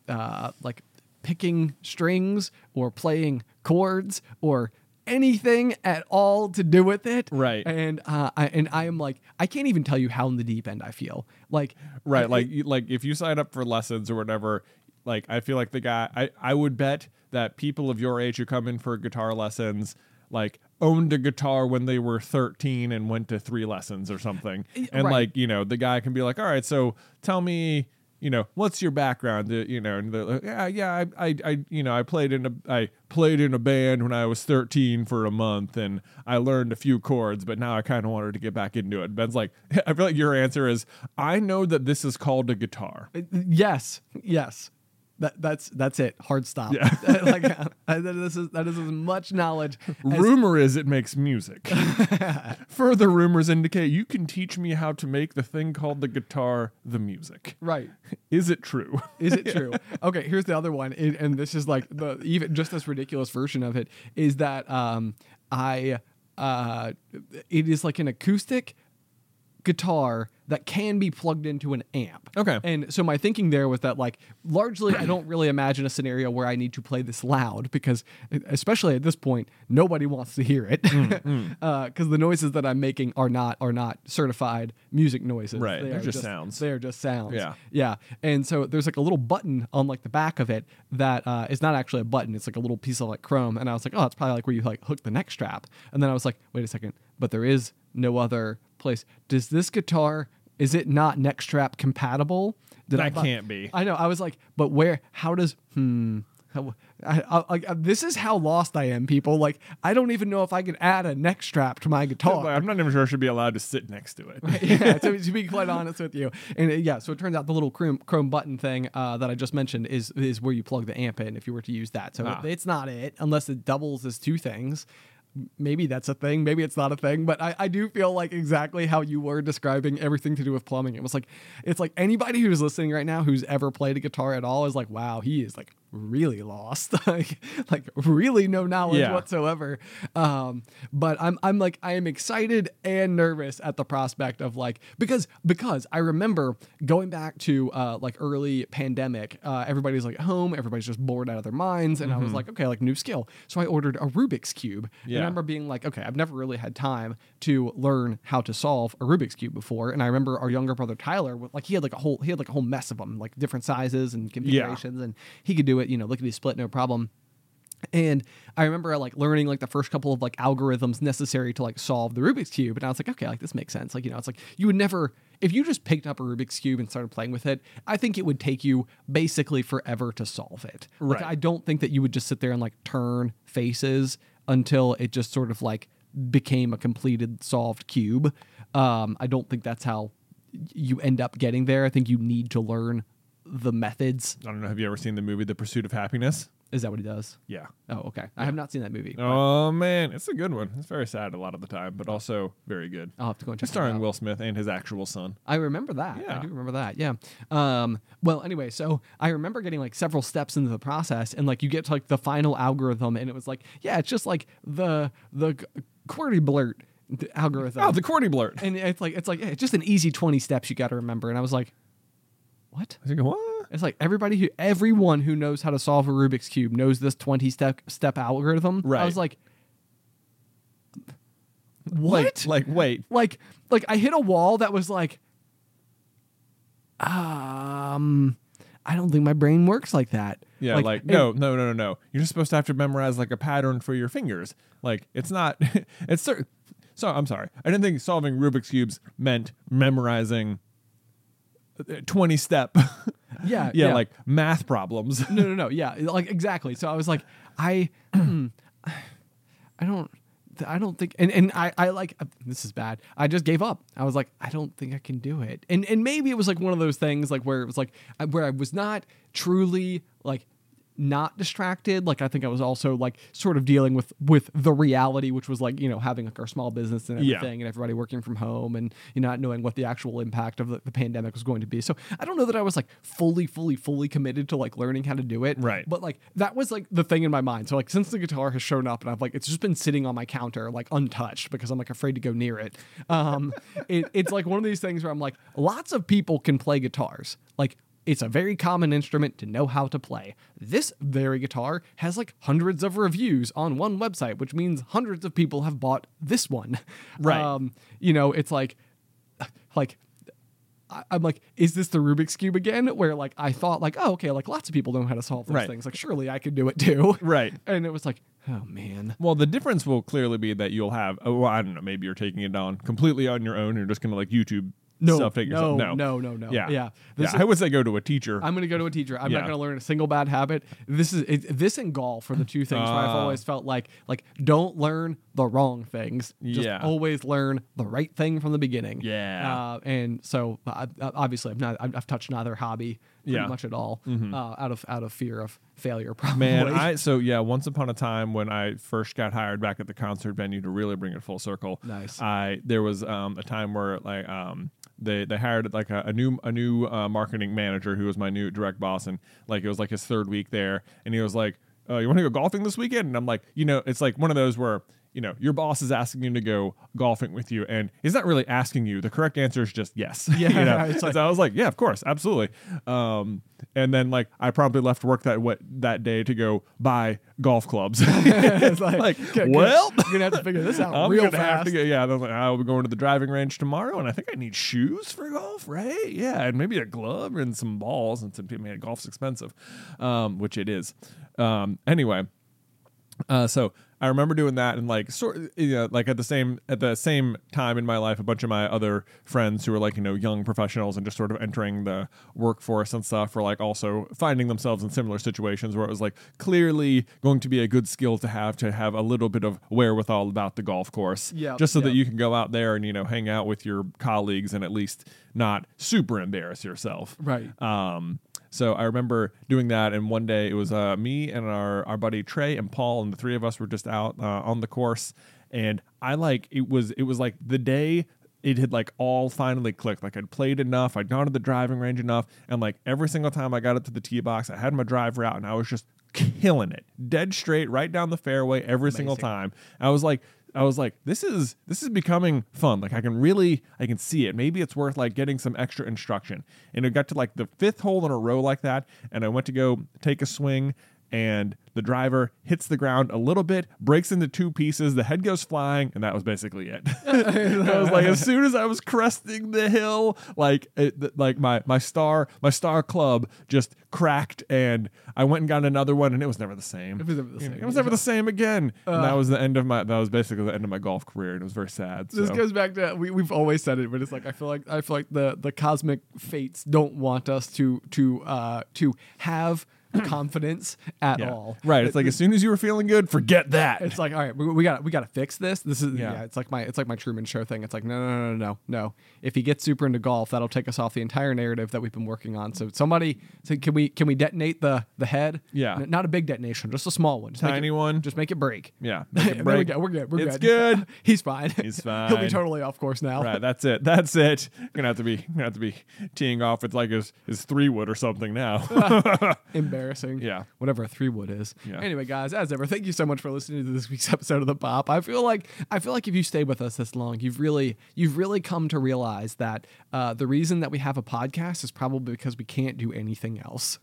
Speaker 2: picking strings or playing chords or anything at all to do with it.
Speaker 3: Right.
Speaker 2: And I am like, I can't even tell you how in the deep end I feel. Like,
Speaker 3: right. Like if you sign up for lessons or whatever, like I feel like the guy, I would bet that people of your age who come in for guitar lessons like owned a guitar when they were 13 and went to 3 lessons or something. And like, the guy can be like, all right, so tell me what's your background? And they're like, I played in a band when I was 13 for a month, and I learned a few chords, but now I kind of wanted to get back into it. Ben's like, I feel like your answer is, I know that this is called a guitar.
Speaker 2: Yes. That's it. Hard stop.
Speaker 3: Yeah.
Speaker 2: That is as much knowledge.
Speaker 3: Rumor is it makes music. Further rumors indicate you can teach me how to make the thing called the guitar the music.
Speaker 2: Right.
Speaker 3: Is it true?
Speaker 2: Is it true? Okay, here's the other one, and this is like the even just this ridiculous version of it is that it is like an acoustic guitar that can be plugged into an amp.
Speaker 3: Okay.
Speaker 2: And so my thinking there was that, like, largely I don't really imagine a scenario where I need to play this loud, because especially at this point, nobody wants to hear it, because the noises that I'm making are not certified music noises.
Speaker 3: Right. They're just sounds.
Speaker 2: They are just sounds.
Speaker 3: Yeah.
Speaker 2: Yeah. And so there's like a little button on like the back of it that is not actually a button. It's like a little piece of like chrome. And I was like, oh, that's probably like where you like hook the neck strap. And then I was like, wait a second, but there is no other place. Does this guitar, is it not neck strap compatible?
Speaker 3: That can't be.
Speaker 2: I know. I was like, but where? How does? This is how lost I am, people. Like, I don't even know if I could add a neck strap to my guitar.
Speaker 3: I'm not even sure I should be allowed to sit next to it.
Speaker 2: Yeah, to be quite honest with you. And so it turns out the little chrome button thing that I just mentioned is where you plug the amp in if you were to use that. So it's not it, unless it doubles as two things. Maybe that's a thing. Maybe it's not a thing. But I do feel like exactly how you were describing everything to do with plumbing. It was like, it's like anybody who's listening right now who's ever played a guitar at all is like, wow, he is like really lost, like really no knowledge whatsoever. But I'm like, I am excited and nervous at the prospect of like, because I remember going back to like early pandemic, everybody's like at home, everybody's just bored out of their minds. And I was like, okay, like new skill. So I ordered a Rubik's Cube. Yeah. I remember being like, okay, I've never really had time to learn how to solve a Rubik's Cube before. And I remember our younger brother, Tyler, like he had like a whole mess of them, like different sizes and configurations, and he could do it, lickety split, no problem. And I remember like learning like the first couple of like algorithms necessary to like solve the Rubik's Cube. And I was like, okay, like this makes sense. Like, it's like you would never, if you just picked up a Rubik's Cube and started playing with it, I think it would take you basically forever to solve it. Like, I don't think that you would just sit there and like turn faces until it just sort of like became a completed solved cube. I don't think that's how you end up getting there. I think you need to learn the methods.
Speaker 3: I don't know. Have you ever seen the movie The Pursuit of Happiness?
Speaker 2: Is that what he does?
Speaker 3: Yeah.
Speaker 2: Oh, okay. I have not seen that movie.
Speaker 3: Oh, man. It's a good one. It's very sad a lot of the time, but also very good.
Speaker 2: I'll have to go and check it out.
Speaker 3: Starring Will Smith and his actual son.
Speaker 2: I remember that.
Speaker 3: Yeah.
Speaker 2: I do remember that. Yeah. Well, anyway, so I remember getting like several steps into the process, and like you get to like the final algorithm, and it was like, yeah, it's just like the QWERTY blurt algorithm.
Speaker 3: Oh, the QWERTY blurt.
Speaker 2: And it's like it's just an easy 20 steps you got to remember. And I was like, what?
Speaker 3: I think, what?
Speaker 2: It's like everyone who knows how to solve a Rubik's Cube knows this 20-step algorithm.
Speaker 3: Right.
Speaker 2: I was like, what?
Speaker 3: Wait.
Speaker 2: Like I hit a wall that was like, I don't think my brain works like that.
Speaker 3: Yeah, like no. You're just supposed to have to memorize like a pattern for your fingers. Like it's not. It's certain. So I'm sorry. I didn't think solving Rubik's cubes meant memorizing 20-step.
Speaker 2: Yeah,
Speaker 3: like math problems.
Speaker 2: No. Yeah, like exactly. So I was like, I don't think, and I like, this is bad. I just gave up. I was like, I don't think I can do it. And maybe it was like one of those things like where it was like, where I was not truly like not distracted. Like I think I was also like sort of dealing with the reality, which was like, having like our small business and everything, and everybody working from home, and not knowing what the actual impact of the pandemic was going to be. So I don't know that I was like fully committed to like learning how to do it.
Speaker 3: Right.
Speaker 2: But like that was like the thing in my mind. So like since the guitar has shown up and I've like, it's just been sitting on my counter like untouched because I'm like afraid to go near it. It's like one of these things where I'm like, lots of people can play guitars. Like, it's a very common instrument to know how to play. This very guitar has like hundreds of reviews on one website, which means hundreds of people have bought this one.
Speaker 3: Right.
Speaker 2: It's like I'm like, is this the Rubik's Cube again? Where like I thought like, oh, okay, like lots of people know how to solve those things. Like surely I could do it too.
Speaker 3: Right.
Speaker 2: And it was like, oh man.
Speaker 3: Well, the difference will clearly be that you'll have, I don't know, maybe you're taking it on completely on your own. You're just going to like YouTube self-take yourself.
Speaker 2: No. Yeah.
Speaker 3: I would say go to a teacher.
Speaker 2: I'm going to go to a teacher. I'm not going to learn a single bad habit. This and golf are the two things where I've always felt like don't learn the wrong things. Just always learn the right thing from the beginning.
Speaker 3: Yeah.
Speaker 2: And so obviously I've touched neither hobby pretty much at all out of fear of failure. Probably.
Speaker 3: Man, once upon a time when I first got hired back at the concert venue, to really bring it full circle.
Speaker 2: Nice.
Speaker 3: There was a time where they hired like a new marketing manager who was my new direct boss, and like it was like his third week there, and he was like, you want to go golfing this weekend? And I'm like, it's like one of those where your boss is asking you to go golfing with you, and he's not really asking you. The correct answer is just yes.
Speaker 2: Yeah.
Speaker 3: So I was like, yeah, of course, absolutely. And then like I probably left work that day to go buy golf clubs.
Speaker 2: It's like
Speaker 3: well,
Speaker 2: you're gonna have to figure this out
Speaker 3: I'm
Speaker 2: real
Speaker 3: gonna
Speaker 2: fast.
Speaker 3: have to go, I was like, I'll be going to the driving range tomorrow, and I think I need shoes for golf, right? Yeah, and maybe a glove and some balls, and some people made golf's expensive, which it is. Anyway, so I remember doing that, and like like at the same time in my life, a bunch of my other friends who were like young professionals and just sort of entering the workforce and stuff were like also finding themselves in similar situations where it was like clearly going to be a good skill to have a little bit of wherewithal about the golf course, just so that you can go out there and hang out with your colleagues and at least not super embarrass yourself,
Speaker 2: right?
Speaker 3: So I remember doing that, and one day it was me and our buddy Trey and Paul, and the three of us were just out on the course, and it was like the day it had like all finally clicked. Like I'd played enough, I'd gone to the driving range enough, and like every single time I got up to the tee box, I had my drive route, and I was just killing it, dead straight, right down the fairway every single time. I was like, this is becoming fun. Like I can see it. Maybe it's worth like getting some extra instruction. And it got to like the fifth hole in a row like that, and I went to go take a swing, and the driver hits the ground a little bit, breaks into two pieces, the head goes flying, and that was basically it. I was like, as soon as I was cresting the hill, like my star club just cracked, and I went and got another one, and it was never the same. It was never the same again. And that was basically the end of my golf career, and it was very sad.
Speaker 2: This goes back to we've always said it, but it's like I feel like the cosmic fates don't want us to have confidence at all.
Speaker 3: Right. It's like as soon as you were feeling good, forget that.
Speaker 2: It's like, all right, we got to fix this. This is it's like my Truman Show thing. It's like no. If he gets super into golf, that'll take us off the entire narrative that we've been working on. So can we detonate the head?
Speaker 3: Yeah.
Speaker 2: Not a big detonation, just a small one.
Speaker 3: Tiny one.
Speaker 2: Just make it break.
Speaker 3: Yeah.
Speaker 2: We're good.
Speaker 3: It's good.
Speaker 2: He's fine.
Speaker 3: He's fine.
Speaker 2: He'll be totally off course now.
Speaker 3: Right. That's it. Gonna have to be teeing off with like his 3-wood or something now.
Speaker 2: Embarrassing.
Speaker 3: Yeah.
Speaker 2: Whatever a 3-wood is.
Speaker 3: Yeah.
Speaker 2: Anyway, guys, as ever, thank you so much for listening to this week's episode of The Pop. I feel like if you stay with us this long, you've really come to realize that the reason that we have a podcast is probably because we can't do anything else.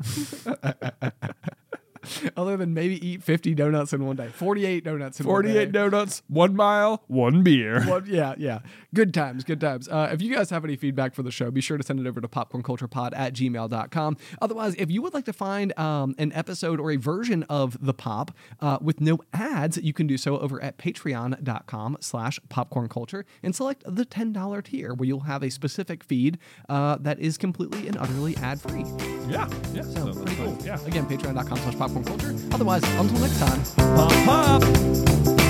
Speaker 2: Other than maybe eat 50 donuts in one day. 48 donuts in
Speaker 3: 48
Speaker 2: one day.
Speaker 3: donuts, 1 mile, 1 beer.
Speaker 2: Yeah. Good times. If you guys have any feedback for the show, be sure to send it over to popcornculturepod@gmail.com. Otherwise, if you would like to find an episode or a version of The Pop with no ads, you can do so over at patreon.com/popcornculture and select the $10 tier, where you'll have a specific feed that is completely and utterly ad-free.
Speaker 3: Yeah.
Speaker 2: So pretty cool.
Speaker 3: Yeah.
Speaker 2: Again, patreon.com/popcornculture. Otherwise, until next time.
Speaker 3: Pop.